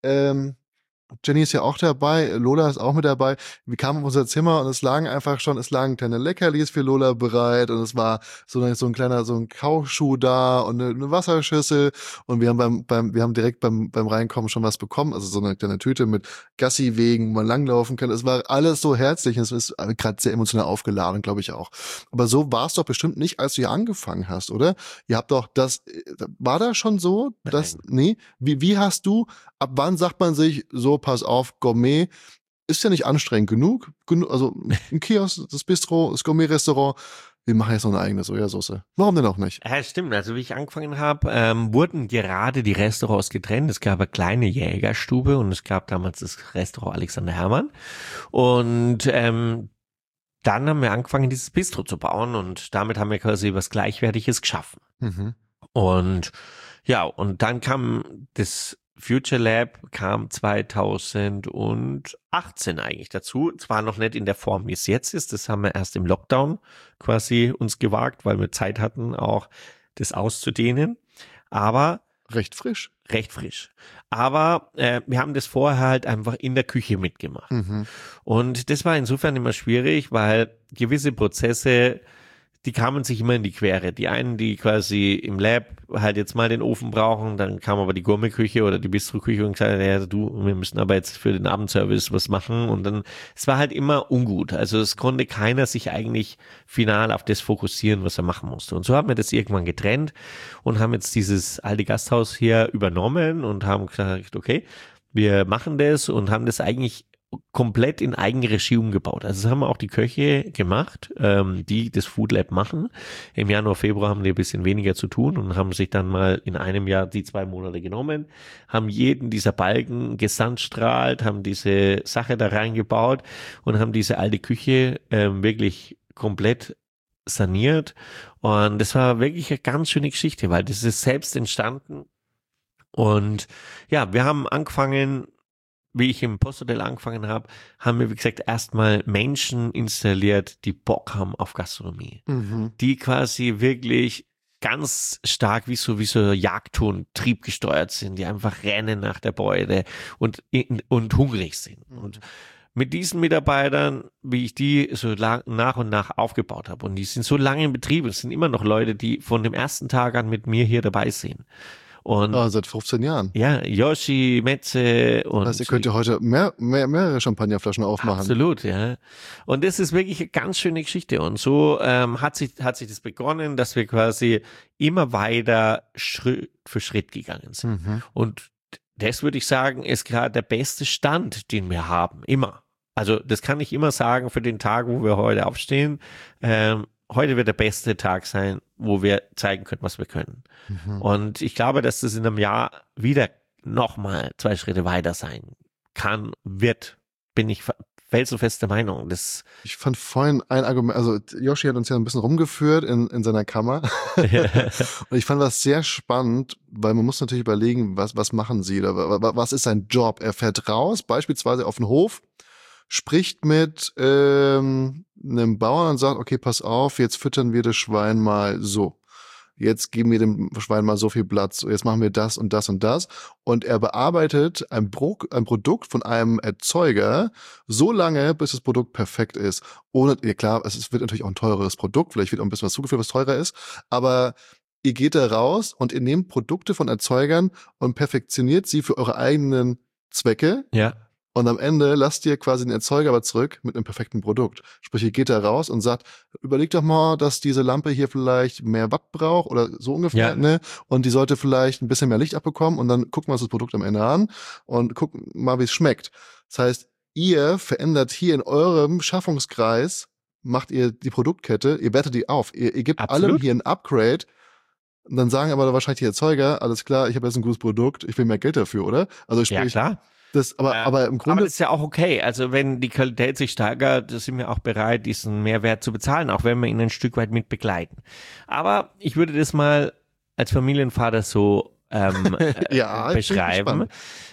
Jenny ist ja auch dabei, Lola ist auch mit dabei. Wir kamen auf unser Zimmer und es lagen kleine Leckerlis für Lola bereit und es war so ein Kauschuh da und eine Wasserschüssel und wir haben direkt beim Reinkommen schon was bekommen, also so eine kleine Tüte mit Gassi-Wegen, wo man langlaufen kann. Es war alles so herzlich und es ist gerade sehr emotional aufgeladen, glaube ich auch. Aber so war es doch bestimmt nicht, als du hier angefangen hast, oder? Ihr habt doch war das schon so? Wie hast du, ab wann sagt man sich, so, pass auf, Gourmet ist ja nicht anstrengend genug. Also ein Kiosk, das Bistro, das Gourmet-Restaurant, wir machen jetzt noch eine eigene Sojasauce. Warum denn auch nicht? Ja, stimmt. Also wie ich angefangen habe, wurden gerade die Restaurants getrennt. Es gab eine kleine Jägerstube und es gab damals das Restaurant Alexander Hermann. Und dann haben wir angefangen, dieses Bistro zu bauen und damit haben wir quasi was Gleichwertiges geschaffen. Und ja, und dann kam das Future Lab 2018 eigentlich dazu. Zwar noch nicht in der Form, wie es jetzt ist. Das haben wir erst im Lockdown quasi uns gewagt, weil wir Zeit hatten, auch das auszudehnen. Aber Recht frisch. Aber wir haben das vorher halt einfach in der Küche mitgemacht. Und das war insofern immer schwierig, weil gewisse Prozesse, die kamen sich immer in die Quere. Die einen, die quasi im Lab halt jetzt mal den Ofen brauchen, dann kam aber die Gourmetküche oder die Bistro-Küche und gesagt, ja, wir müssen aber jetzt für den Abendservice was machen und dann, es war halt immer ungut. Also es konnte keiner sich eigentlich final auf das fokussieren, was er machen musste. Und so haben wir das irgendwann getrennt und haben jetzt dieses alte Gasthaus hier übernommen und haben gesagt, okay, wir machen das und haben das eigentlich komplett in Eigenregie umgebaut. Also das haben auch die Köche gemacht, die das Food Lab machen. Im Januar, Februar haben die ein bisschen weniger zu tun und haben sich dann mal in einem Jahr die 2 Monate genommen, haben jeden dieser Balken gesandstrahlt, haben diese Sache da reingebaut und haben diese alte Küche wirklich komplett saniert. Und das war wirklich eine ganz schöne Geschichte, weil das ist selbst entstanden. Und ja, wir haben angefangen, wie ich im Posthotel angefangen habe, haben wir, wie gesagt, erstmal Menschen installiert, die Bock haben auf Gastronomie. Die quasi wirklich ganz stark wie so Jagdhund triebgesteuert sind, die einfach rennen nach der Beute und hungrig sind. Und mit diesen Mitarbeitern, wie ich die so nach und nach aufgebaut habe, und die sind so lange in Betrieb, es sind immer noch Leute, die von dem ersten Tag an mit mir hier dabei sind. Und seit 15 Jahren. ja, Yoshi, Metze und. Also ihr könnt ja heute mehrere Champagnerflaschen aufmachen. Absolut, ja. Und das ist wirklich eine ganz schöne Geschichte. Und so hat sich das begonnen, dass wir quasi immer weiter Schritt für Schritt gegangen sind. Und das würde ich sagen, ist gerade der beste Stand, den wir haben. Immer. Also das kann ich immer sagen für den Tag, wo wir heute aufstehen. Heute wird der beste Tag sein, wo wir zeigen können, was wir können. Und ich glaube, dass das in einem Jahr wieder nochmal 2 Schritte weiter sein kann, bin ich felsenfester Meinung. Ich fand vorhin ein Argument, also Yoshi hat uns ja ein bisschen rumgeführt in seiner Kammer. Und ich fand das sehr spannend, weil man muss natürlich überlegen, was machen sie oder was ist sein Job? Er fährt raus, beispielsweise auf den Hof, spricht mit einem Bauern und sagt, okay, pass auf, jetzt füttern wir das Schwein mal so. Jetzt geben wir dem Schwein mal so viel Platz, jetzt machen wir das und das und das. Und er bearbeitet ein Produkt von einem Erzeuger so lange, bis das Produkt perfekt ist. Ja klar, es wird natürlich auch ein teureres Produkt, vielleicht wird auch ein bisschen was zugeführt, was teurer ist, aber ihr geht da raus und ihr nehmt Produkte von Erzeugern und perfektioniert sie für eure eigenen Zwecke. Ja. Und am Ende lasst ihr quasi den Erzeuger aber zurück mit einem perfekten Produkt. Sprich, ihr geht da raus und sagt, überleg doch mal, dass diese Lampe hier vielleicht mehr Watt braucht oder so ungefähr, ne? Und die sollte vielleicht ein bisschen mehr Licht abbekommen und dann gucken wir uns das Produkt am Ende an und gucken mal, wie es schmeckt. Das heißt, ihr verändert hier in eurem Schaffungskreis, macht ihr die Produktkette, ihr wertet die auf. Ihr gebt allem hier ein Upgrade. Und dann sagen aber wahrscheinlich die Erzeuger, alles klar, ich habe jetzt ein gutes Produkt, ich will mehr Geld dafür, oder? Also sprich, ja, klar. Aber im Grunde. Aber das ist ja auch okay. Also wenn die Qualität sich steigert, sind wir auch bereit, diesen Mehrwert zu bezahlen, auch wenn wir ihn ein Stück weit mit begleiten. Aber ich würde das mal als Familienvater so ja, beschreiben.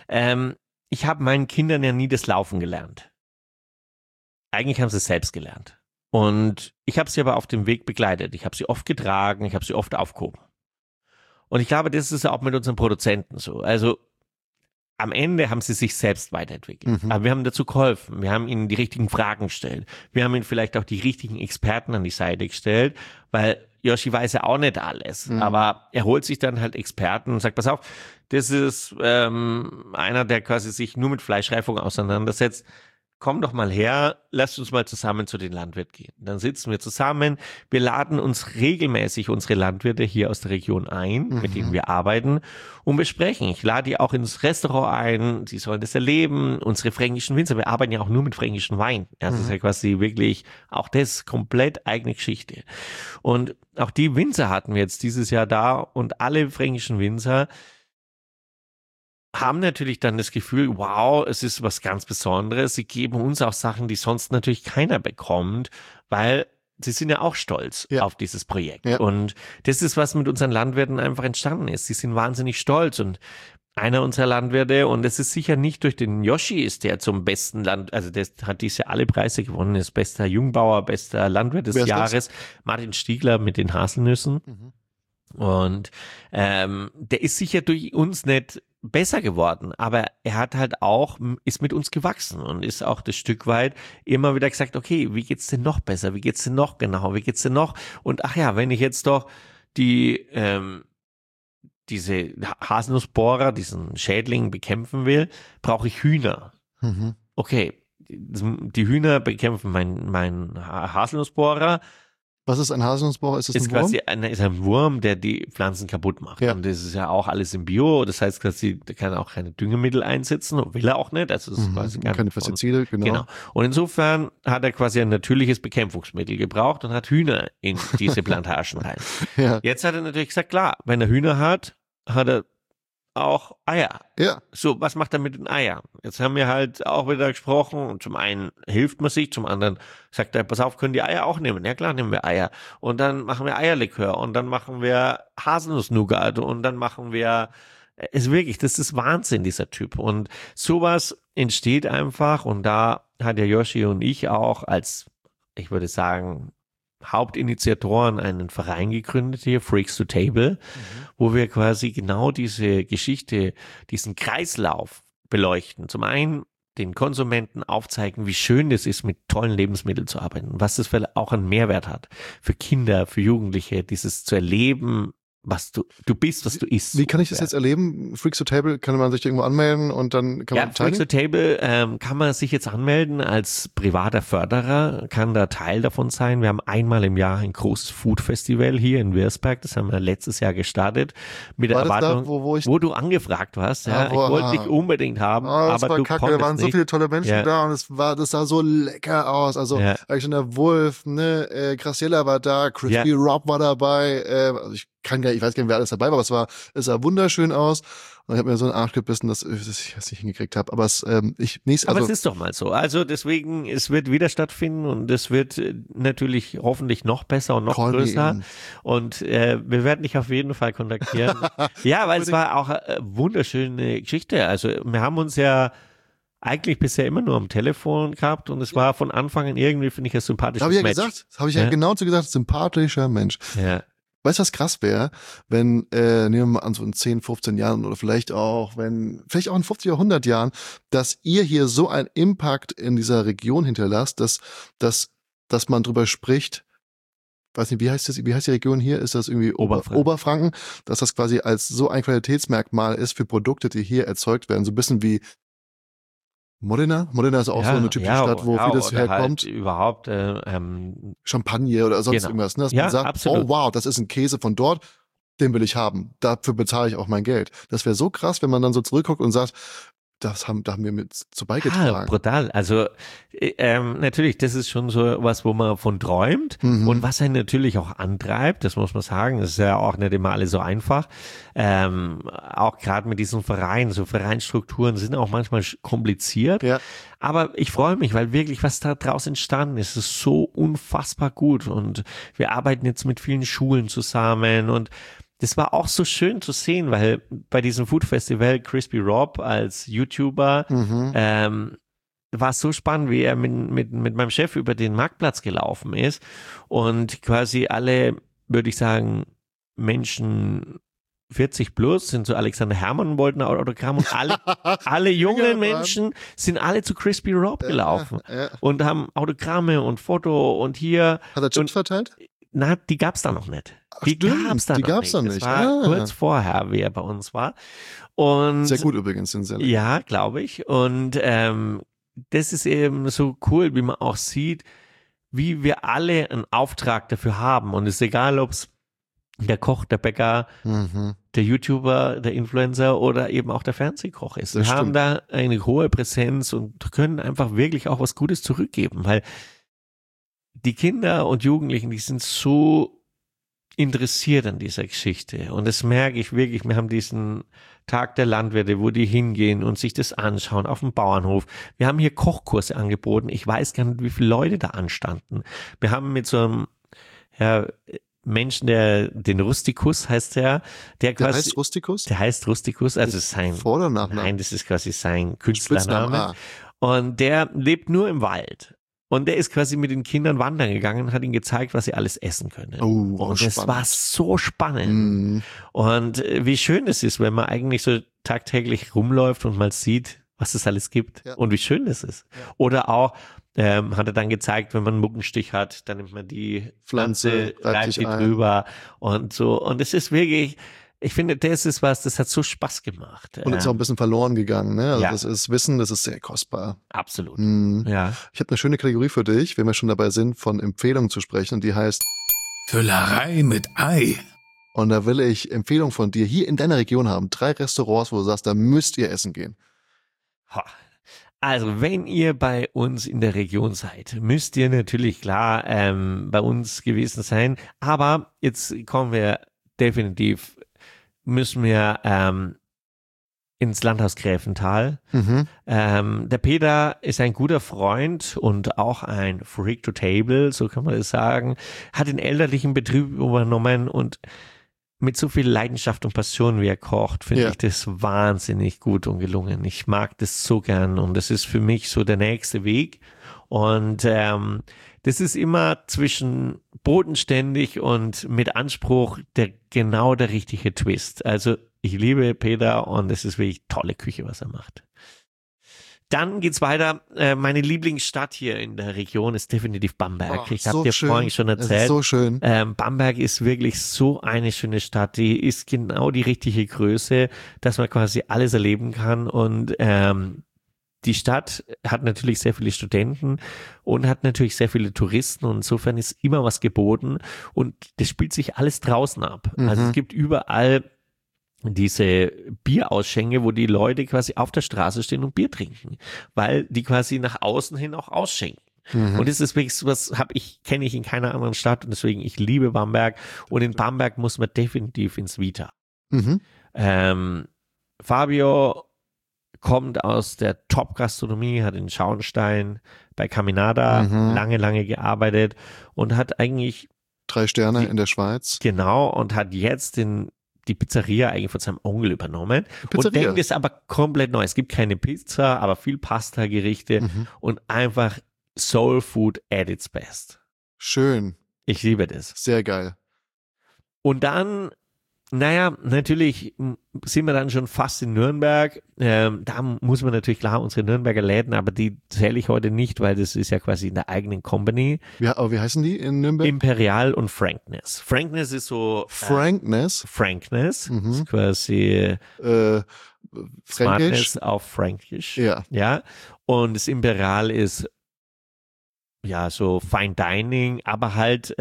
Ich habe meinen Kindern ja nie das Laufen gelernt. Eigentlich haben sie es selbst gelernt. Und ich habe sie aber auf dem Weg begleitet. Ich habe sie oft getragen, ich habe sie oft aufgehoben. Und ich glaube, das ist auch mit unseren Produzenten so. Also am Ende haben sie sich selbst weiterentwickelt. Aber wir haben dazu geholfen. Wir haben ihnen die richtigen Fragen gestellt. Wir haben ihnen vielleicht auch die richtigen Experten an die Seite gestellt, weil Yoshi weiß ja auch nicht alles. Aber er holt sich dann halt Experten und sagt, pass auf, das ist einer, der quasi sich nur mit Fleischreifung auseinandersetzt. Komm doch mal her, lasst uns mal zusammen zu den Landwirten gehen. Dann sitzen wir zusammen, wir laden uns regelmäßig unsere Landwirte hier aus der Region ein, mit denen wir arbeiten und besprechen. Ich lade die auch ins Restaurant ein, sie sollen das erleben, unsere fränkischen Winzer, wir arbeiten ja auch nur mit fränkischen Wein. Das ist ja quasi wirklich auch das komplett eigene Geschichte. Und auch die Winzer hatten wir jetzt dieses Jahr da und alle fränkischen Winzer haben natürlich dann das Gefühl, wow, es ist was ganz Besonderes. Sie geben uns auch Sachen, die sonst natürlich keiner bekommt, weil sie sind ja auch stolz auf dieses Projekt. Ja. Und das ist, was mit unseren Landwirten einfach entstanden ist. Sie sind wahnsinnig stolz und einer unserer Landwirte, und es ist sicher nicht durch den Yoshi ist der zum besten also der hat dieses Jahr alle Preise gewonnen, ist bester Jungbauer, bester Landwirt des Jahres, Martin Stiegler mit den Haselnüssen. Und der ist sicher durch uns nicht besser geworden, aber er hat halt auch, ist mit uns gewachsen und ist auch das Stück weit immer wieder gesagt, okay, wie geht's denn noch besser, wie geht's denn noch genau, wie geht's denn noch? Und ach ja, wenn ich jetzt doch diese Haselnussbohrer, diesen Schädling bekämpfen will, brauche ich Hühner. Okay, die Hühner bekämpfen mein Haselnussbohrer. Was ist ein Haselnussbohrer? Ist das ein Wurm? Ist ein Wurm, der die Pflanzen kaputt macht. Ja. Und das ist ja auch alles im Bio. Das heißt, der kann auch keine Düngemittel einsetzen. Will er auch nicht. Also das ist quasi keine Pestizide, genau. Und insofern hat er quasi ein natürliches Bekämpfungsmittel gebraucht und hat Hühner in diese Plantagen rein. Ja. Jetzt hat er natürlich gesagt, klar, wenn er Hühner hat, hat er auch Eier. Ja. So, was macht er mit den Eiern? Jetzt haben wir halt auch wieder gesprochen und zum einen hilft man sich, zum anderen sagt er, pass auf, können die Eier auch nehmen? Ja klar, nehmen wir Eier. Und dann machen wir Eierlikör und dann machen wir Haselnuss-Nougat und dann machen wir, ist wirklich, das ist Wahnsinn, dieser Typ. Und sowas entsteht einfach und da hat ja Yoshi und ich auch als, ich würde sagen, Hauptinitiatoren einen Verein gegründet hier, Freaks to Table, wo wir quasi genau diese Geschichte, diesen Kreislauf beleuchten. Zum einen den Konsumenten aufzeigen, wie schön es ist, mit tollen Lebensmitteln zu arbeiten, was das auch einen Mehrwert hat für Kinder, für Jugendliche, dieses zu erleben, was du bist, was du isst. Wie kann ich das jetzt erleben? Freaks to Table, kann man sich irgendwo anmelden und dann kann man teilnehmen? Freaks to Table kann man sich jetzt anmelden als privater Förderer, kann da Teil davon sein. Wir haben einmal im Jahr ein großes Food-Festival hier in Wirsberg, das haben wir letztes Jahr gestartet, mit der Erwartung, wo du angefragt warst. Ja, ich wollte dich unbedingt haben, aber du konntest da waren nicht. So viele tolle Menschen da und das sah so lecker aus. Also Alexander Wolf, Graciela war da, Crispy Rob war dabei, also ich ich weiß gar nicht, wer alles dabei war, aber es sah wunderschön aus. Und ich habe mir so einen Arsch gebissen, dass ich das nicht hingekriegt habe. Aber es ist doch mal so. Also deswegen, es wird wieder stattfinden und es wird natürlich hoffentlich noch besser und noch größer. Und wir werden dich auf jeden Fall kontaktieren. Ja, weil es war auch eine wunderschöne Geschichte. Also wir haben uns ja eigentlich bisher immer nur am Telefon gehabt und es war von Anfang an irgendwie, finde ich, ein sympathisches Mensch. Das habe ich ja genau so gesagt, sympathischer Mensch. Ja. Weißt du, was krass wäre, wenn, nehmen wir mal an, so in 10, 15 Jahren oder vielleicht auch in 50 oder 100 Jahren, dass ihr hier so einen Impact in dieser Region hinterlasst, dass man drüber spricht, weiß nicht, wie heißt die Region hier? Ist das irgendwie Oberfranken? Dass das quasi als so ein Qualitätsmerkmal ist für Produkte, die hier erzeugt werden. So ein bisschen wie Modena ist auch so eine typische Stadt, wo vieles herkommt. Halt überhaupt Champagner oder sonst irgendwas. Ne? Dass man sagt, absolut. Oh wow, das ist ein Käse von dort, den will ich haben. Dafür bezahle ich auch mein Geld. Das wäre so krass, wenn man dann so zurückguckt und sagt, da haben wir mit zu beigetragen. Ja, brutal. Also natürlich, das ist schon so was, wo man von träumt und was einen natürlich auch antreibt, das muss man sagen. Das ist ja auch nicht immer alles so einfach. Auch gerade mit diesen Vereinen, so Vereinsstrukturen sind auch manchmal kompliziert. Ja. Aber ich freue mich, weil wirklich, was da draus entstanden ist so unfassbar gut. Und wir arbeiten jetzt mit vielen Schulen zusammen und das war auch so schön zu sehen, weil bei diesem Food Festival Crispy Rob als YouTuber war es so spannend, wie er mit meinem Chef über den Marktplatz gelaufen ist und quasi alle, würde ich sagen, Menschen 40 plus sind zu Alexander Herrmann und wollten ein Autogramm und alle jungen Menschen sind alle zu Crispy Rob gelaufen und haben Autogramme und Foto und hier. Hat er Chips verteilt? Na, die gab's da noch nicht. Die gab's da noch nicht. Das war kurz vorher, wie er bei uns war. Und sehr gut übrigens, den Sender. Ja, glaube ich. Und das ist eben so cool, wie man auch sieht, wie wir alle einen Auftrag dafür haben. Und es ist egal, ob es der Koch, der Bäcker, der YouTuber, der Influencer oder eben auch der Fernsehkoch ist. Wir haben da eine hohe Präsenz und können einfach wirklich auch was Gutes zurückgeben, weil die Kinder und Jugendlichen, die sind so interessiert an dieser Geschichte. Und das merke ich wirklich. Wir haben diesen Tag der Landwirte, wo die hingehen und sich das anschauen auf dem Bauernhof. Wir haben hier Kochkurse angeboten. Ich weiß gar nicht, wie viele Leute da anstanden. Wir haben mit so einem Menschen, den Rustikus heißt der quasi. Heißt Rustikus? Der heißt Rustikus, also sein Vor- oder Nachname? Nein, das ist quasi sein Künstlername. Und der lebt nur im Wald. Und der ist quasi mit den Kindern wandern gegangen und hat ihnen gezeigt, was sie alles essen können. Und das war so spannend. Und wie schön es ist, wenn man eigentlich so tagtäglich rumläuft und mal sieht, was es alles gibt und wie schön es ist. Ja. Oder auch, hat er dann gezeigt, wenn man einen Mückenstich hat, dann nimmt man die Pflanze, reibt die drüber und so. Und es ist wirklich, ich finde, das ist was, das hat so Spaß gemacht. Und ist auch ein bisschen verloren gegangen, ne? Also das ist Wissen, das ist sehr kostbar. Absolut. Ja. Ich habe eine schöne Kategorie für dich, wenn wir schon dabei sind, von Empfehlungen zu sprechen. Und die heißt Füllerei mit Ei. Und da will ich Empfehlungen von dir hier in deiner Region haben. 3 Restaurants, wo du sagst, da müsst ihr essen gehen. Also, wenn ihr bei uns in der Region seid, müsst ihr natürlich klar bei uns gewesen sein. Aber jetzt kommen wir definitiv, müssen wir ins Landhaus Gräfental. Der Peter ist ein guter Freund und auch ein Freak to Table, so kann man das sagen, hat den elterlichen Betrieb übernommen und mit so viel Leidenschaft und Passion, wie er kocht, finde ich das wahnsinnig gut und gelungen. Ich mag das so gern und das ist für mich so der nächste Weg. Und das ist immer zwischen bodenständig und mit Anspruch genau der richtige Twist. Also ich liebe Peter und es ist wirklich tolle Küche, was er macht. Dann geht's weiter. Meine Lieblingsstadt hier in der Region ist definitiv Bamberg. Ich habe dir vorhin schon erzählt. Das ist so schön. Bamberg ist wirklich so eine schöne Stadt. Die ist genau die richtige Größe, dass man quasi alles erleben kann. Und die Stadt hat natürlich sehr viele Studenten und hat natürlich sehr viele Touristen. Und insofern ist immer was geboten. Und das spielt sich alles draußen ab. Also es gibt überall diese Bierausschänke, wo die Leute quasi auf der Straße stehen und Bier trinken, weil die quasi nach außen hin auch ausschenken. Und das ist wirklich sowas, kenne ich in keiner anderen Stadt und deswegen, ich liebe Bamberg und in Bamberg muss man definitiv ins Vita. Fabio kommt aus der Top-Gastronomie, hat in Schauenstein bei Caminada lange gearbeitet und hat eigentlich 3 Sterne in der Schweiz. Genau, und hat jetzt die Pizzeria eigentlich von seinem Onkel übernommen. Und denkt es aber komplett neu. Es gibt keine Pizza, aber viel Pasta-Gerichte und einfach Soul Food at its best. Schön. Ich liebe das. Sehr geil. Und dann, natürlich sind wir dann schon fast in Nürnberg. Da muss man natürlich klar unsere Nürnberger Läden, aber die zähle ich heute nicht, weil das ist ja quasi in der eigenen Company. Aber wie heißen die in Nürnberg? Imperial und Frankness. Frankness ist so... Frankness? Frankness ist quasi... Smartness auf Fränkisch. Ja. Und das Imperial ist ja so Fine Dining, aber halt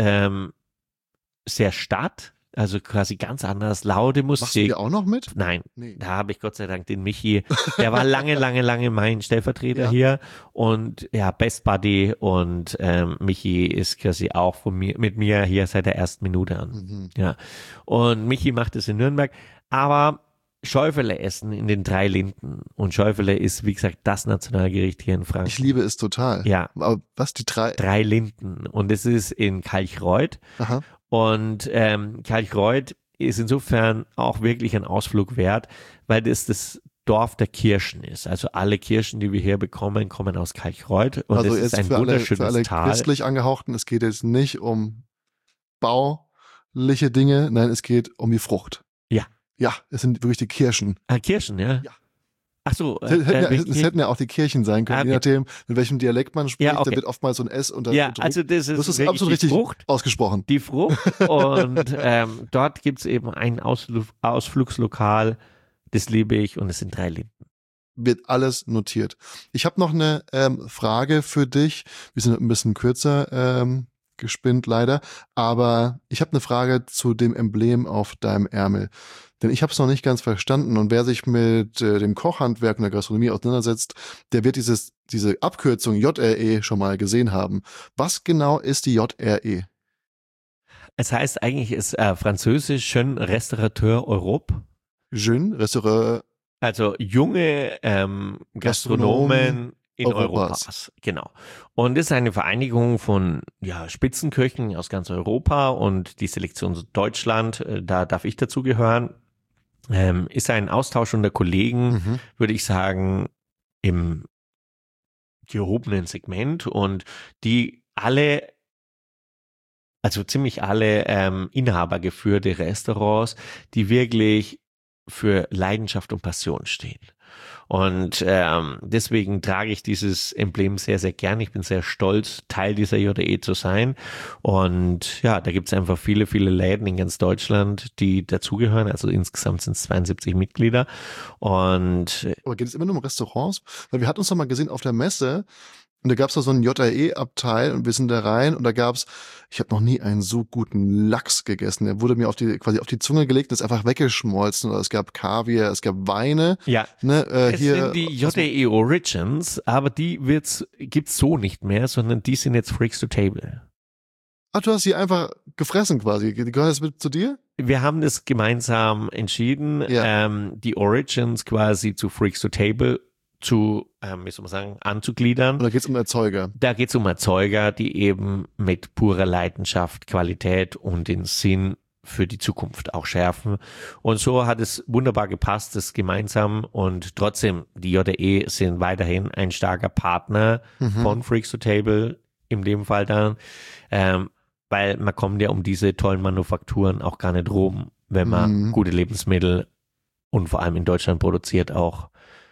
sehr Stadt. Also quasi ganz anders, laute Musik. Machst du die auch noch mit? Nein, da habe ich Gott sei Dank den Michi, der war lange mein Stellvertreter hier und ja, Best Buddy und Michi ist quasi auch mit mir hier seit der ersten Minute an. Ja. Und Michi macht es in Nürnberg, aber Schäufele essen in den 3 Linden und Schäufele ist, wie gesagt, das Nationalgericht hier in Frankreich. Ich liebe es total. Ja. Aber was, die 3? 3 Linden und es ist in Kalchreuth. Aha. Und Kalchreuth ist insofern auch wirklich ein Ausflug wert, weil das Dorf der Kirschen ist. Also alle Kirschen, die wir hier bekommen, kommen aus Kalchreuth. Und also es ist ein wunderschönes für alle Tal. Christlich angehauchten, es geht jetzt nicht um bauliche Dinge, nein, es geht um die Frucht. Ja. Ja, es sind wirklich die Kirschen. Kirschen, ja? Ja. Ach so. Es hätten ja auch die Kirchen sein können, je nachdem, in welchem Dialekt man spricht. Da wird oftmals so ein S unter ja, also das ist absolut richtig Frucht, ausgesprochen. Die Frucht und dort gibt's eben ein Ausflugslokal, das liebe ich und es sind 3 Linden. Wird alles notiert. Ich habe noch eine Frage für dich. Wir sind ein bisschen kürzer gespinnt leider, aber ich habe eine Frage zu dem Emblem auf deinem Ärmel. Denn ich habe es noch nicht ganz verstanden und wer sich mit dem Kochhandwerk und der Gastronomie auseinandersetzt, der wird diese Abkürzung JRE schon mal gesehen haben. Was genau ist die JRE? Es heißt eigentlich, ist französisch Jeune Restaurateur Europe. Jeune Restaurateur. Also junge Gastronomen in Europas. Genau. Und es ist eine Vereinigung von Spitzenköchen aus ganz Europa und die Selektion Deutschland, da darf ich dazugehören. Ist ein Austausch unter Kollegen, würde ich sagen, im gehobenen Segment und die alle, also ziemlich alle inhabergeführte Restaurants, die wirklich für Leidenschaft und Passion stehen. Und deswegen trage ich dieses Emblem sehr, sehr gern. Ich bin sehr stolz, Teil dieser JRE zu sein. Und ja, da gibt es einfach viele, viele Läden in ganz Deutschland, die dazugehören. Also insgesamt sind es 72 Mitglieder. Und aber geht es immer nur um Restaurants? Weil wir hatten uns doch mal gesehen auf der Messe und da gab es da so einen JRE-Abteil und wir sind da rein und da gab's, ich habe noch nie einen so guten Lachs gegessen. Der wurde mir quasi auf die Zunge gelegt und ist einfach weggeschmolzen. Oder es gab Kaviar, es gab Weine. Ja, es sind die JRE Origins, aber die gibt's so nicht mehr, sondern die sind jetzt Freaks to Table. Ach, du hast sie einfach gefressen quasi. Die gehören jetzt mit zu dir? Wir haben das gemeinsam entschieden, die Origins quasi zu Freaks to Table anzugliedern. Und da geht's um Erzeuger. Da geht's um Erzeuger, die eben mit purer Leidenschaft, Qualität und den Sinn für die Zukunft auch schärfen. Und so hat es wunderbar gepasst, das gemeinsam und trotzdem, die JRE sind weiterhin ein starker Partner von Freaks to Table, in dem Fall dann, weil man kommt ja um diese tollen Manufakturen auch gar nicht rum, wenn man gute Lebensmittel und vor allem in Deutschland produziert auch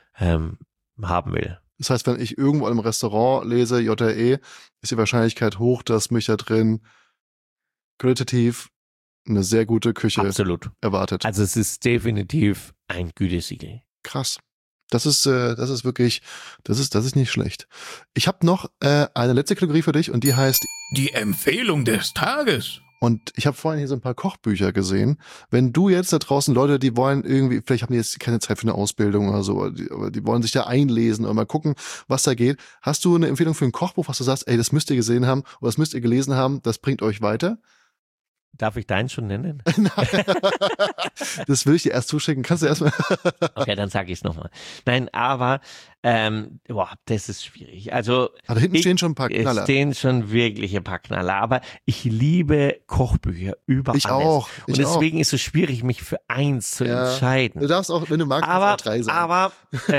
haben will. Das heißt, wenn ich irgendwo in einem Restaurant lese, JRE, ist die Wahrscheinlichkeit hoch, dass mich da drin qualitativ eine sehr gute Küche erwartet. Also es ist definitiv ein Gütesiegel. Krass. Das ist wirklich, das ist nicht schlecht. Ich habe noch eine letzte Kategorie für dich und die heißt die Empfehlung des Tages. Und ich habe vorhin hier so ein paar Kochbücher gesehen. Wenn du jetzt da draußen Leute, die wollen irgendwie, vielleicht haben die jetzt keine Zeit für eine Ausbildung oder so, aber die wollen sich da einlesen oder mal gucken, was da geht. Hast du eine Empfehlung für ein Kochbuch, was du sagst, ey, das müsst ihr gesehen haben oder das müsst ihr gelesen haben, das bringt euch weiter? Darf ich deinen schon nennen? Das will ich dir erst zuschicken. Kannst du erstmal. Okay, dann sage ich es nochmal. Nein, aber das ist schwierig. Also Da hinten stehen schon ein paar Knaller. Es stehen schon wirklich ein paar Knaller. Aber ich liebe Kochbücher über Ich alles. auch. Und deswegen ist es schwierig, mich für eins zu entscheiden. Du darfst auch, wenn du magst, auch 3 sagen. Aber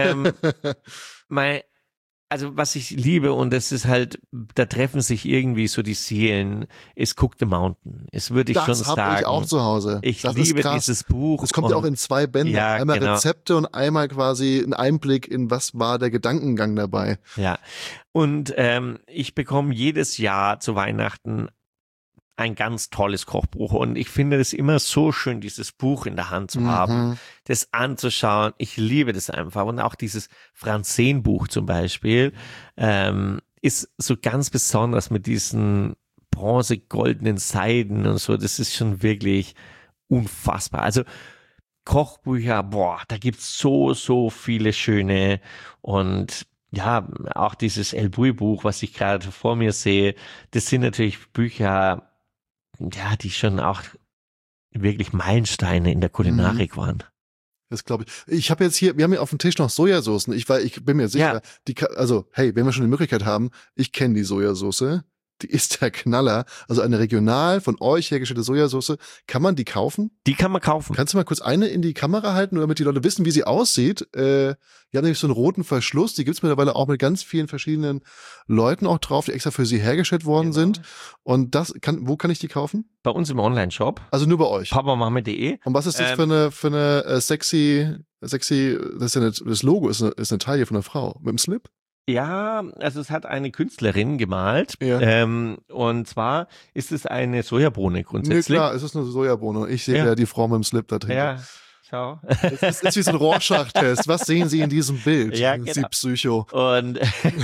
also was ich liebe, und das ist halt, da treffen sich irgendwie so die Seelen, ist Cook the Mountain. Es würde ich schon sagen. Das habe ich auch zu Hause. Ich das liebe dieses Buch. Es kommt ja auch in 2 Bänden. Ja, einmal genau. Rezepte und einmal quasi ein Einblick in, was war der Gedankengang dabei. Ja, und ich bekomme jedes Jahr zu Weihnachten ein ganz tolles Kochbuch, und ich finde es immer so schön, dieses Buch in der Hand zu haben, das anzuschauen. Ich liebe das einfach, und auch dieses Franzen-Buch zum Beispiel ist so ganz besonders mit diesen bronze-goldenen Seiden und so. Das ist schon wirklich unfassbar. Also Kochbücher, da gibt's so viele schöne, und ja, auch dieses El Bulli-Buch, was ich gerade vor mir sehe, das sind natürlich Bücher, ja, die schon auch wirklich Meilensteine in der Kulinarik waren. Das glaube ich. Ich habe jetzt hier, wir haben hier auf dem Tisch noch Sojasoßen. Ich bin mir sicher, hey, wenn wir schon die Möglichkeit haben, ich kenne die Sojasauce. Die ist der Knaller. Also eine regional von euch hergestellte Sojasauce. Kann man die kaufen? Die kann man kaufen. Kannst du mal kurz eine in die Kamera halten, damit die Leute wissen, wie sie aussieht? Die haben nämlich so einen roten Verschluss. Die gibt's mittlerweile auch mit ganz vielen verschiedenen Leuten auch drauf, die extra für sie hergestellt worden sind. Und wo kann ich die kaufen? Bei uns im Online-Shop. Also nur bei euch. papamame.de. Und was ist das für eine sexy, das Logo ist eine Taille von einer Frau mit einem Slip? Ja, also es hat eine Künstlerin gemalt. Ja. Und zwar ist es eine Sojabohne grundsätzlich. Nee, klar, es ist eine Sojabohne. Ich sehe ja die Frau mit dem Slip da drin. Ja, schau. Es ist wie so ein Rorschach-Test. Was sehen Sie in diesem Bild? Ja, Sie genau. Psycho. Und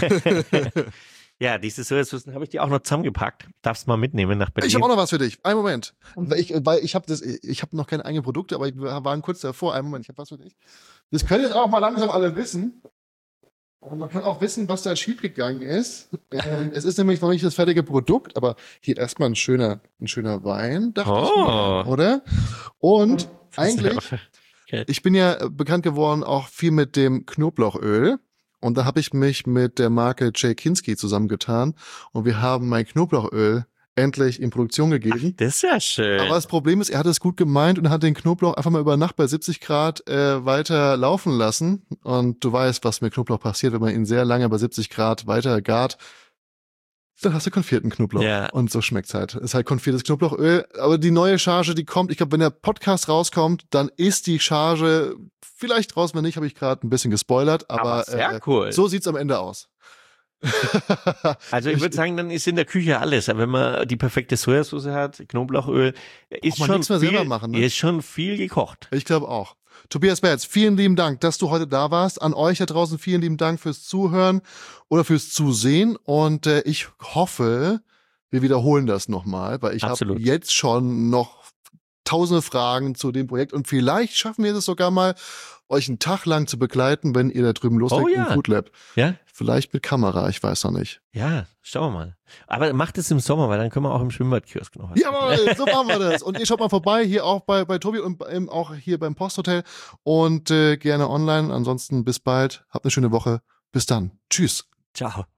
ja, diese Sojasauce habe ich dir auch noch zusammengepackt. Darfst mal mitnehmen nach Berlin. Ich habe auch noch was für dich. Einen Moment. Weil ich habe noch keine eigenen Produkte, aber wir waren kurz davor. Einen Moment, ich habe was für dich. Das können jetzt auch mal langsam alle wissen. Und man kann auch wissen, was da schiefgegangen ist. Es ist nämlich noch nicht das fertige Produkt, aber hier erstmal ein schöner Wein, dachte ich mir, oder? Und eigentlich, ich bin ja bekannt geworden auch viel mit dem Knoblauchöl. Und da habe ich mich mit der Marke J. Kinski zusammengetan. Und wir haben mein Knoblauchöl endlich in Produktion gegeben. Das ist ja schön. Aber das Problem ist, er hat es gut gemeint und hat den Knoblauch einfach mal über Nacht bei 70 Grad weiter laufen lassen. Und du weißt, was mit Knoblauch passiert, wenn man ihn sehr lange bei 70 Grad weiter gart. Dann hast du konfierten Knoblauch. Ja. Und so schmeckt's halt. Ist halt konfiertes Knoblauchöl. Aber die neue Charge, die kommt, ich glaube, wenn der Podcast rauskommt, dann ist die Charge vielleicht raus, wenn nicht, habe ich gerade ein bisschen gespoilert. Aber sehr cool. So sieht's am Ende aus. Also ich würde sagen, dann ist in der Küche alles. Wenn man die perfekte Sojasauce hat, Knoblauchöl, ist man schon nichts mehr selber machen, ne? ist schon viel gekocht. Ich glaube auch. Tobias Bertz, vielen lieben Dank, dass du heute da warst. An euch da draußen vielen lieben Dank fürs Zuhören oder fürs Zusehen. Und ich hoffe, wir wiederholen das nochmal, weil ich habe jetzt schon noch tausende Fragen zu dem Projekt. Und vielleicht schaffen wir es sogar mal, euch einen Tag lang zu begleiten, wenn ihr da drüben loslegt im Food Lab. Ja. Vielleicht mit Kamera, ich weiß noch nicht. Ja, schauen wir mal. Aber macht es im Sommer, weil dann können wir auch im Schwimmbadkiosk noch was. Jawohl, so machen wir das. Und ihr schaut mal vorbei, hier auch bei Tobi und auch hier beim Posthotel und gerne online. Ansonsten bis bald. Habt eine schöne Woche. Bis dann. Tschüss. Ciao.